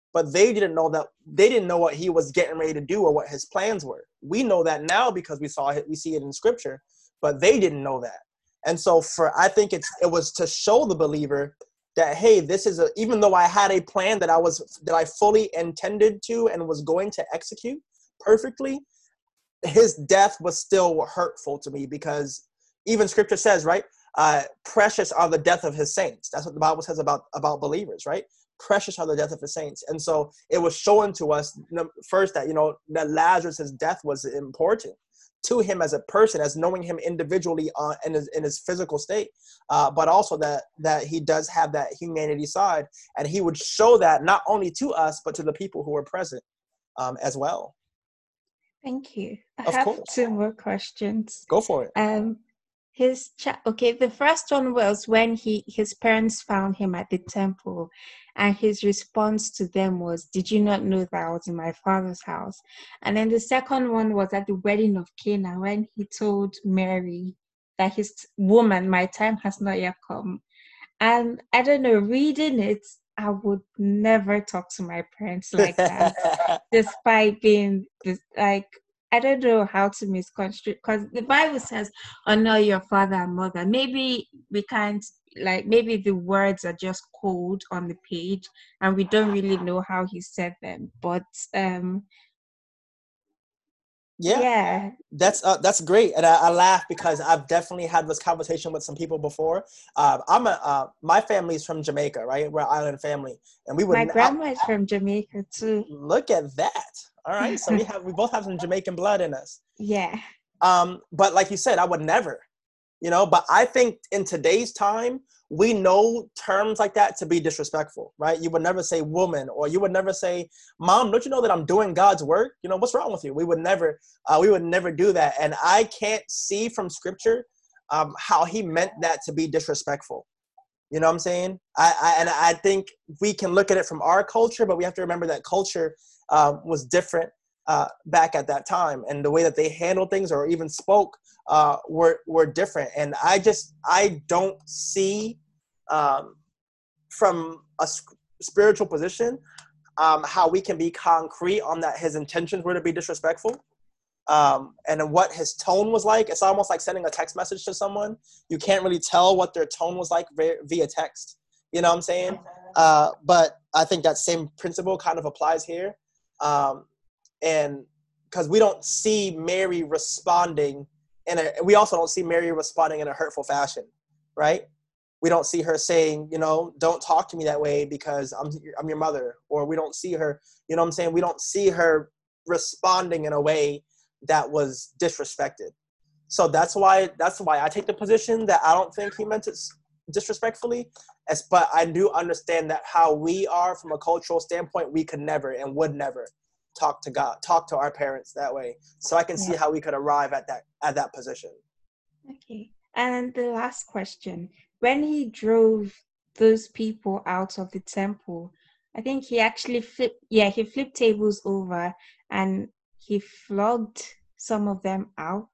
but they didn't know that they didn't know what he was getting ready to do or what his plans were. We know that now because we saw it, we see it in scripture, but they didn't know that. And so for, I think it's, it was to show the believer that, hey, this is a, even though I had a plan that I was, that I fully intended to and was going to execute perfectly, his death was still hurtful to me, because even scripture says, right, uh, precious are the death of his saints. That's what the Bible says about, about believers, right? Precious are the death of his saints. And so it was showing to us, you know, first that, you know, that Lazarus' death was important to him as a person, as knowing him individually uh, in, his, in his physical state, uh, but also that that he does have that humanity side, and he would show that not only to us, but to the people who were present um, as well. Thank you. I Of have course. two more questions. Go for it. Um, his cha- okay. The first one was when he his parents found him at the temple, and his response to them was, "Did you not know that I was in my father's house?" And then the second one was at the wedding of Cana, when he told Mary that his woman, my time has not yet come. And I don't know, reading it, I would never talk to my parents like that, despite being this, like, I don't know how to misconstrue, because the Bible says, honor your father and mother. Maybe we can't, like, maybe the words are just cold on the page and we don't really know how he said them. But um, yeah. yeah. That's uh, that's great, and I, I laugh because I've definitely had this conversation with some people before. Uh, I'm a uh, my family's from Jamaica, right? We're an island family, and we would. My grandma is from Jamaica too. Look at that! All right, so we have we both have some Jamaican blood in us. Yeah. Um, but like you said, I would never, you know. But I think in today's time, we know terms like that to be disrespectful, right? You would never say woman, or you would never say, Mom, don't you know that I'm doing God's work? You know, what's wrong with you? We would never, uh, we would never do that. And I can't see from scripture um, how he meant that to be disrespectful. You know what I'm saying? I, I and I think we can look at it from our culture, but we have to remember that culture uh, was different uh, back at that time, and the way that they handled things or even spoke uh, were were different. And I just I don't see um, from a sp- spiritual position um, how we can be concrete on that his intentions were to be disrespectful. Um, and what his tone was like. It's almost like sending a text message to someone. You can't really tell what their tone was like via, via text. You know what I'm saying? Uh, but I think that same principle kind of applies here. Um, and because we don't see Mary responding in a, we also don't see Mary responding in a hurtful fashion, right? We don't see her saying, you know, don't talk to me that way because I'm, I'm your mother. Or we don't see her, you know what I'm saying? We don't see her responding in a way that was disrespected. So that's why that's why I take the position that I don't think he meant it disrespectfully. As, but I do understand that how we are from a cultural standpoint, we could never and would never talk to God, talk to our parents that way. So I can Yeah. see how we could arrive at that at that position. Okay. And the last question. When he drove those people out of the temple, I think he actually flipped, yeah, he flipped tables over and he flogged some of them out.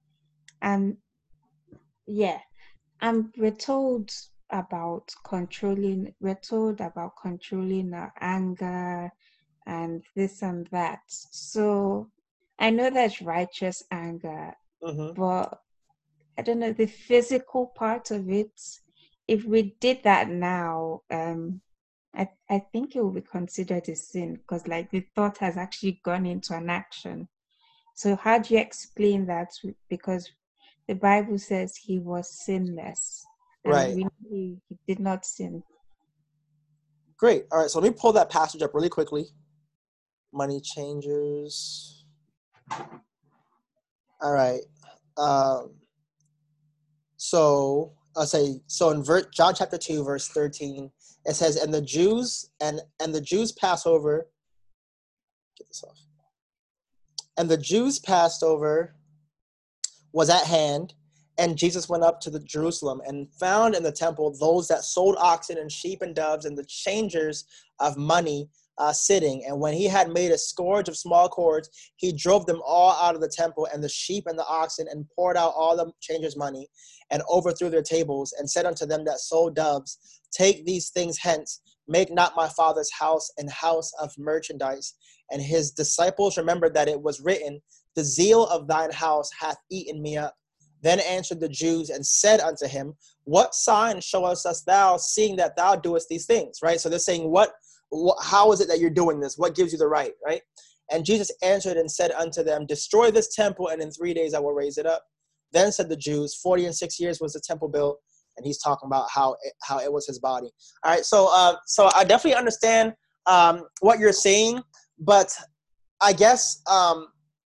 And yeah, and we're told about controlling, we're told about controlling our anger and this and that. So I know that's righteous anger, Mm-hmm. but I don't know, the physical part of it, if we did that now, um, I, I think it will be considered a sin because like the thought has actually gone into an action. So how do you explain that? Because the Bible says he was sinless and Right. we, he, he did not sin. Great. All right. So let me pull that passage up really quickly. Money changers. All right. Um, so I'll say so in ver- John chapter two, verse thirteen, it says, "And the Jews and and the Jews Passover." Get this off. And the Jews Passover was at hand, and Jesus went up to the Jerusalem and found in the temple those that sold oxen and sheep and doves and the changers of money uh, sitting. And when he had made a scourge of small cords, he drove them all out of the temple, and the sheep and the oxen, and poured out all the changers' money, and overthrew their tables, and said unto them that sold doves, take these things hence, make not my father's house an house of merchandise. And his disciples remembered that it was written, the zeal of thine house hath eaten me up. Then answered the Jews and said unto him, what sign showest us thou, seeing that thou doest these things? Right? So they're saying, what, what, how is it that you're doing this? What gives you the right? Right? And Jesus answered and said unto them, destroy this temple, and in three days I will raise it up. Then said the Jews, forty and six years was the temple built. And he's talking about how it, how it was his body. All right, so uh, so I definitely understand um, what you're saying, but I guess um,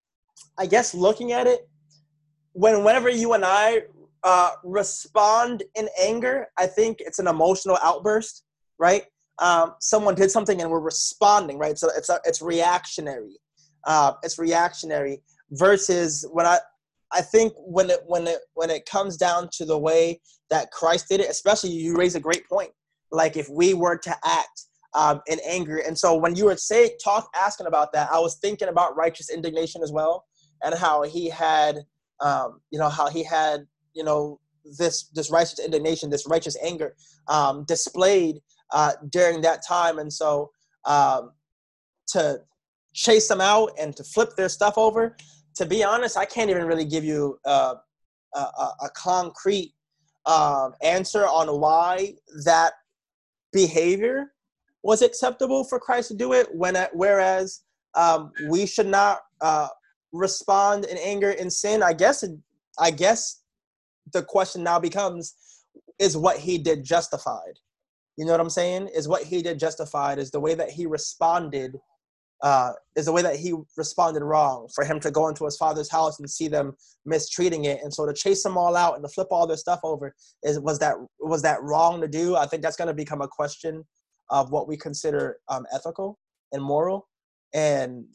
I guess looking at it, when whenever you and I uh, respond in anger, I think it's an emotional outburst, right? Um, someone did something and we're responding, right? So it's a, it's reactionary. Uh, it's reactionary versus when I. I think when it when it when it comes down to the way that Christ did it, especially you raise a great point. Like if we were to act um, in anger, and so when you were say talk asking about that, I was thinking about righteous indignation as well, and how he had, um, you know, how he had, you know, this this righteous indignation, this righteous anger um, displayed uh, during that time, and so um, to chase them out and to flip their stuff over. To be honest, I can't even really give you uh, a, a, a concrete um, answer on why that behavior was acceptable for Christ to do it. When, whereas um, we should not uh, respond in anger and sin. I guess. I guess the question now becomes: is what he did justified? You know what I'm saying? Is what he did justified? Is the way that he responded? Uh, is the way that he responded wrong for him to go into his father's house and see them mistreating it, and so to chase them all out and to flip all their stuff over, is was that was that wrong to do? I think that's going to become a question of what we consider um, ethical and moral, and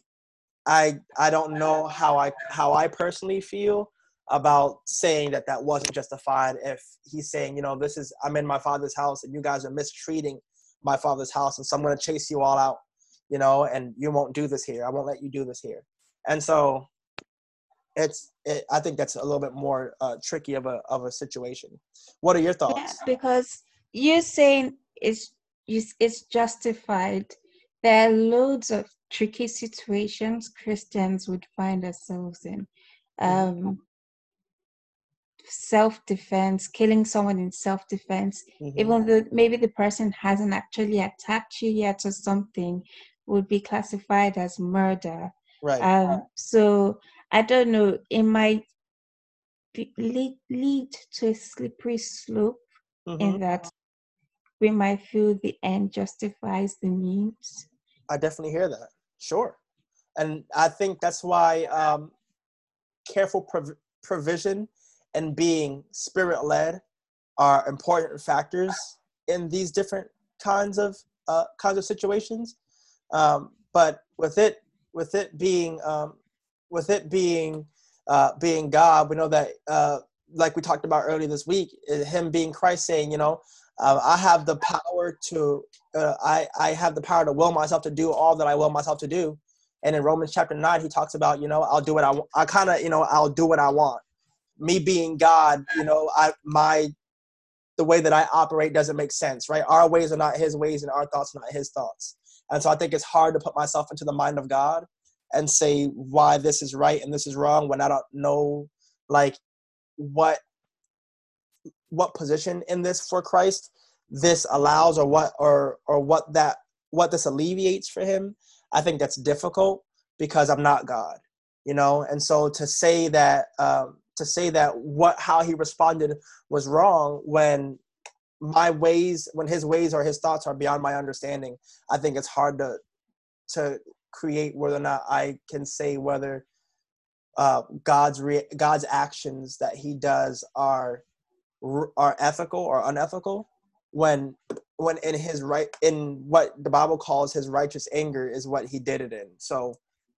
I I don't know how I how I personally feel about saying that that wasn't justified. If he's saying, you know, this is I'm in my father's house and you guys are mistreating my father's house, and so I'm going to chase you all out. You know, and you won't do this here. I won't let you do this here. And so it's, it, I think that's a little bit more uh, tricky of a of a situation. What are your thoughts? Yeah, because you're saying it's, it's justified. There are loads of tricky situations Christians would find ourselves in. Um, mm-hmm. Self-defense, killing someone in self-defense, mm-hmm. even though maybe the person hasn't actually attacked you yet or something, would be classified as murder. Right. Um, so I don't know, it might be, lead, lead to a slippery slope mm-hmm. in that we might feel the end justifies the means. I definitely hear that. Sure. And I think that's why um, careful prov- provision and being spirit-led are important factors in these different kinds of uh, kinds of situations. Um, but with it, with it being, um, with it being, uh, being God, we know that, uh, like we talked about earlier this week, him being Christ, saying, you know, uh, I have the power to, uh, I I have the power to will myself to do all that I will myself to do. And in Romans chapter nine, he talks about, you know, I'll do what I, I kind of, you know, I'll do what I want. Me being God, you know, I my the way that I operate doesn't make sense, right? Our ways are not his ways and our thoughts are not his thoughts. And so I think it's hard to put myself into the mind of God and say why this is right and this is wrong when I don't know like what what position in this for Christ this allows or what or or what that what this alleviates for him. I think that's difficult because I'm not God, you know? And so to say that um to say that what how he responded was wrong when my ways, when his ways or his thoughts are beyond my understanding, I think it's hard to to create whether or not I can say whether uh, God's re- God's actions that he does are are ethical or unethical when when in his right in what the Bible calls his righteous anger is what he did it in. So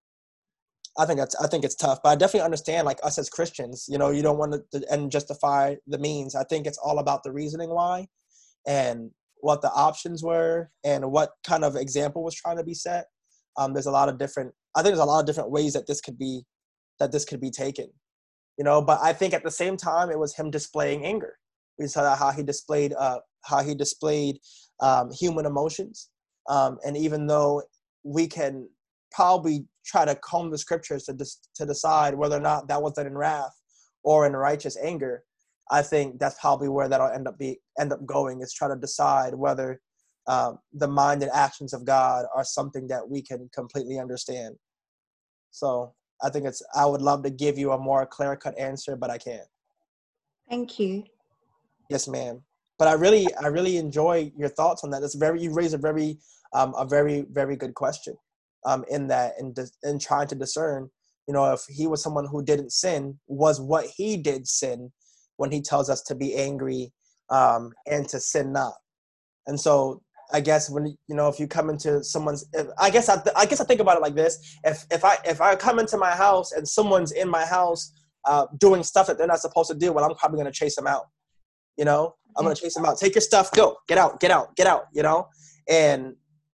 I think that's I think it's tough, but I definitely understand, like us as Christians, you know, you don't want to and justify the means. I think it's all about the reasoning why, and what the options were and what kind of example was trying to be set. Um, there's a lot of different. I think there's a lot of different ways that this could be that this could be taken. You know, but I think at the same time it was him displaying anger. We saw how he displayed uh, how he displayed um, human emotions. Um, and even though we can probably try to comb the scriptures to dis- to decide whether or not that was done in wrath or in righteous anger, I think that's probably where that'll end up be end up going, is try to decide whether um, the mind and actions of God are something that we can completely understand. So I think it's. I would love to give you a more clear-cut answer, but I can't. Thank you. Yes, ma'am. But I really, I really enjoy your thoughts on that. It's very, you raise a very, um, a very, very good question. Um, in that, in dis- in trying to discern, you know, if he was someone who didn't sin, was what he did sin, when he tells us to be angry, um, and to sin not. And so, I guess when you know, if you come into someone's, if, I guess I, th- I guess I think about it like this: if if I if I come into my house and someone's in my house uh, doing stuff that they're not supposed to do, well, I'm probably going to chase them out. You know, I'm going to chase them out. Take your stuff, go, get out, get out, get out, you know? And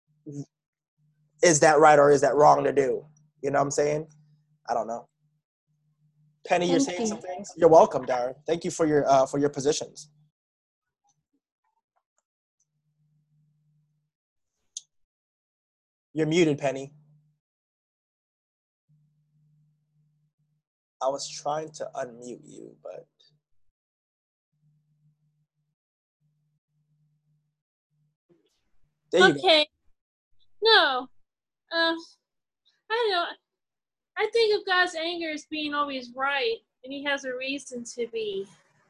is that right or is that wrong to do? You know what I'm saying? I don't know. Penny, you're Thank saying you. some things? You're welcome, Darren. Thank you for your uh, for your positions. You're muted, Penny. I was trying to unmute you, but there you go. Okay. No. Uh, I don't know. I think of God's anger as being always right, and He has a reason to be.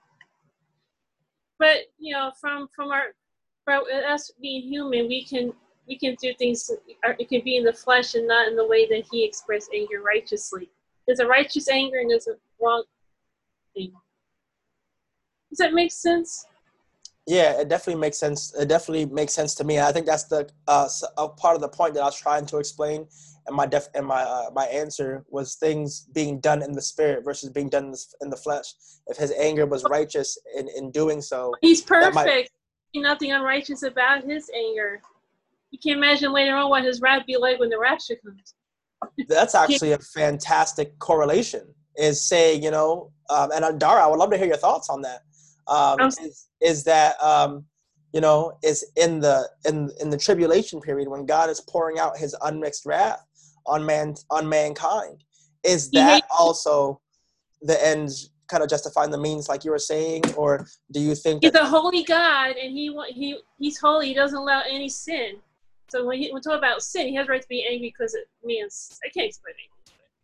But you know, from from our, from us being human, we can we can do things. It can be in the flesh and not in the way that He expressed anger righteously. There's a righteous anger and there's a wrong thing. Does that make sense? Yeah, it definitely makes sense. It definitely makes sense to me. I think that's the uh, a part of the point that I was trying to explain, and my def and my uh, my answer was things being done in the spirit versus being done in the, in the flesh. If his anger was righteous in, in doing so, He's perfect. Might... Nothing unrighteous about his anger. You can't imagine later on what his wrath be like when the rapture comes. That's actually a fantastic correlation. Is saying, you know, um, and Dara, I would love to hear your thoughts on that. Um, is, is that um, you know, is in the in in the tribulation period when God is pouring out His unmixed wrath on man on mankind? Is that also the ends kind of justifying the means, like you were saying, or do you think He's that a holy God and he he he's holy? He doesn't allow any sin. So when he, when we talk about sin, He has a right to be angry because it means I can't explain it.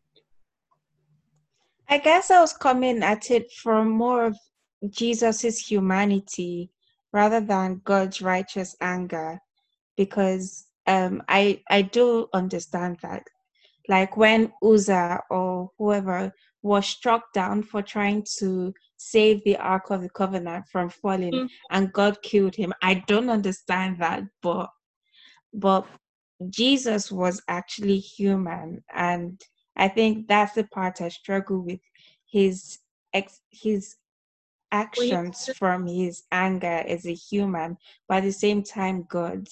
I guess I was coming at it from more of Jesus's humanity rather than God's righteous anger, because um, I I do understand that, like when Uzzah or whoever was struck down for trying to save the Ark of the Covenant from falling, mm-hmm. and God killed him. I don't understand that, but but Jesus was actually human, and I think that's the part I struggle with, his ex his actions from his anger as a human, but at the same time God.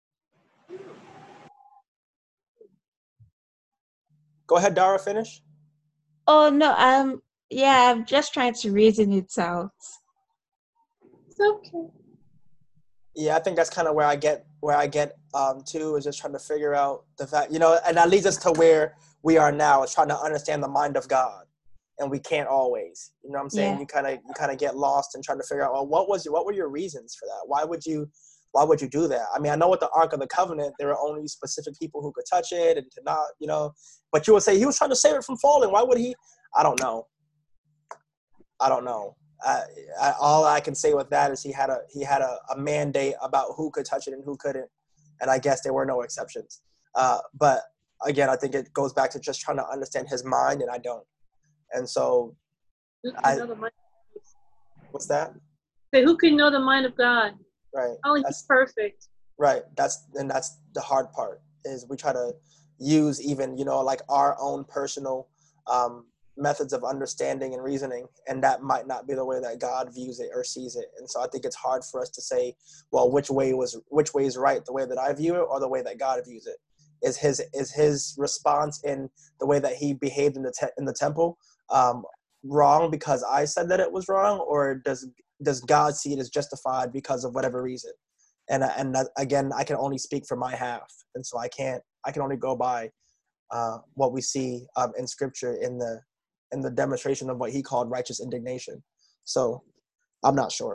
Go ahead, Dara, finish. Oh no, um yeah, I'm just trying to reason it out. It's okay. Yeah, I think that's kind of where I get where I get um to, is just trying to figure out the fact, you know, and that leads us to where we are now, is trying to understand the mind of God. And we can't always, you know what I'm saying? Yeah. You kind of you kind of get lost in trying to figure out, well, what was what were your reasons for that? Why would you why would you do that? I mean, I know with the Ark of the Covenant, there are only specific people who could touch it and to not, you know, but you would say he was trying to save it from falling. Why would he? I don't know. I don't know. I, I, all I can say with that is he had a he had a, a mandate about who could touch it and who couldn't, and I guess there were no exceptions. Uh, but again, I think it goes back to just trying to understand his mind, and I don't. And so, I, what's that? Say, who can know the mind of God? Right. Only He's perfect. Right. That's and that's the hard part, is we try to use even, you know, like our own personal um, methods of understanding and reasoning, and that might not be the way that God views it or sees it. And so I think it's hard for us to say, well, which way was which way is right, the way that I view it or the way that God views it. Is his is his response in the way that he behaved in the te- in the temple um, wrong because I said that it was wrong, or does does God see it as justified because of whatever reason? And and that, again, I can only speak for my half, and so I can't I can only go by uh, what we see um, in Scripture in the in the demonstration of what he called righteous indignation. So I'm not sure.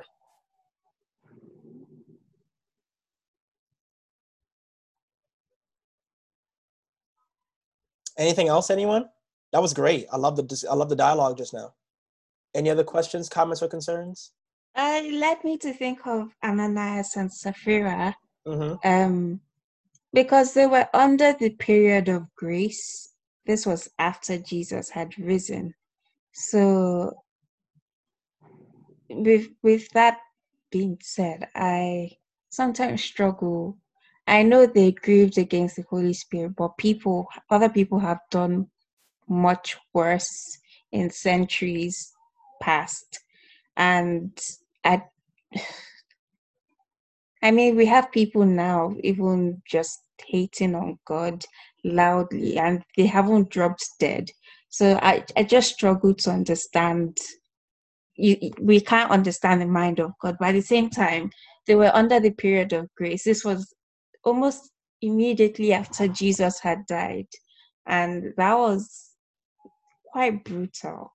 Anything else, anyone? That was great. I love the I love the dialogue just now. Any other questions, comments, or concerns? Uh, it led me to think of Ananias and Sapphira, Mm-hmm. um, because they were under the period of grace. This was after Jesus had risen. So, with with that being said, I sometimes struggle. I know they grieved against the Holy Spirit, but people, other people have done much worse in centuries past. And I I mean, we have people now even just hating on God loudly, and they haven't dropped dead. So I, I just struggle to understand. You, we can't understand the mind of God, but at the same time, they were under the period of grace. This was almost immediately after Jesus had died, and that was quite brutal.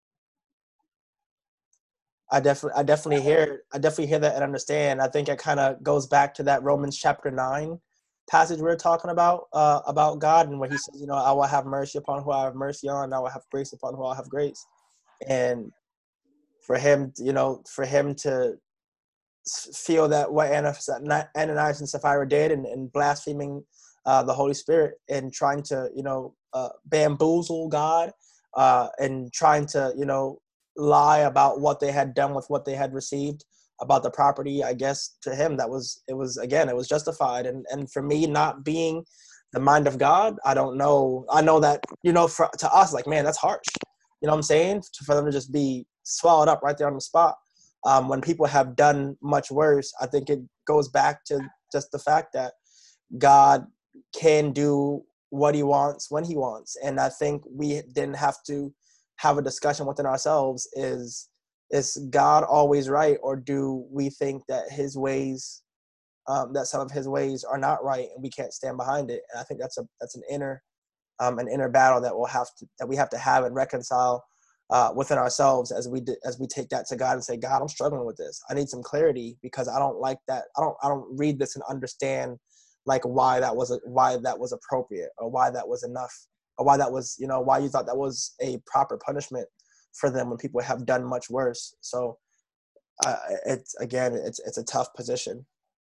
I definitely, I definitely hear, I definitely hear that and understand. I think it kind of goes back to that Romans chapter nine passage we were talking about, uh, about God, and where he says, you know, I will have mercy upon who I have mercy on, and I will have grace upon who I have grace. And for him, you know, for him to feel that what Ananias and Sapphira did, and, and blaspheming uh, the Holy Spirit, and trying to, you know, uh, bamboozle God, uh, and trying to, you know, lie about what they had done with what they had received about the property. I guess to him that was, it was, again, it was justified. And and for me, not being the mind of God, I don't know. I know that, you know, for, to us, like, man, that's harsh. You know what I'm saying? For them to just be swallowed up right there on the spot. Um, when people have done much worse, I think it goes back to just the fact that God can do what he wants when he wants. And I think we didn't have to have a discussion within ourselves. Is, is God always right? Or do we think that his ways, um, that some of his ways are not right and we can't stand behind it? And I think that's a, that's an inner, um, an inner battle that we'll have to, that we have to have and reconcile Uh, within ourselves as we as we take that to God and say, God, I'm struggling with this. I need some clarity because I don't like that. I don't I don't read this and understand like why that was a, why that was appropriate, or why that was enough, or why that was, you know, why you thought that was a proper punishment for them when people have done much worse. So uh, it's again it's it's a tough position.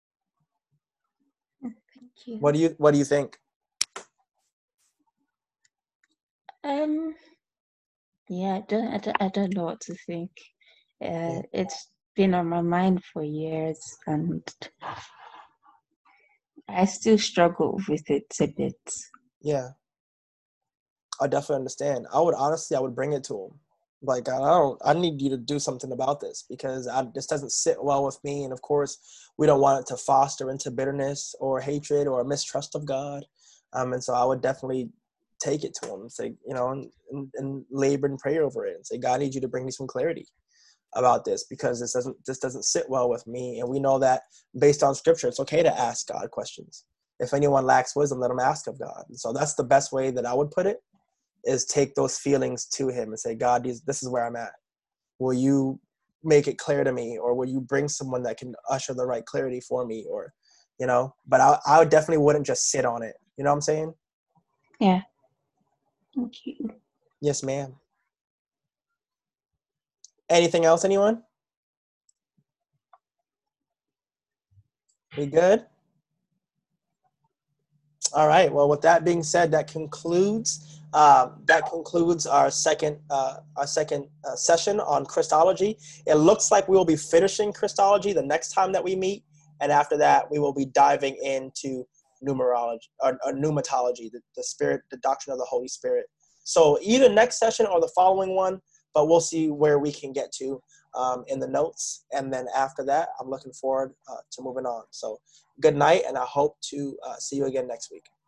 Thank you. What do you what do you think? Um. Yeah, I don't, I don't, I don't know what to think. Uh, it's been on my mind for years, and I still struggle with it a bit. Yeah, I definitely understand. I would honestly, I would bring it to him. Like, I don't, I need you to do something about this because I, this doesn't sit well with me. And of course, we don't want it to foster into bitterness or hatred or mistrust of God. Um, and so I would definitely take it to him and say, you know, and, and, and labor and pray over it and say, God, I need you to bring me some clarity about this because this doesn't, this doesn't sit well with me. And we know that based on scripture, it's okay to ask God questions. If anyone lacks wisdom, let him ask of God. And so that's the best way that I would put it, is take those feelings to him and say, God, this is where I'm at. Will you make it clear to me, or will you bring someone that can usher the right clarity for me? Or, you know, but I, I definitely wouldn't just sit on it. You know what I'm saying? Yeah. Thank you. Yes, ma'am. Anything else, anyone? We good? All right. Well, with that being said, that concludes uh, that concludes our second uh, our second uh, session on Christology. It looks like we will be finishing Christology the next time that we meet, and after that, we will be diving into numerology or, or pneumatology, the, the spirit, the doctrine of the Holy Spirit. So either next session or the following one, but we'll see where we can get to um, in the notes. And then after that, I'm looking forward uh, to moving on. So good night, and I hope to uh, see you again next week.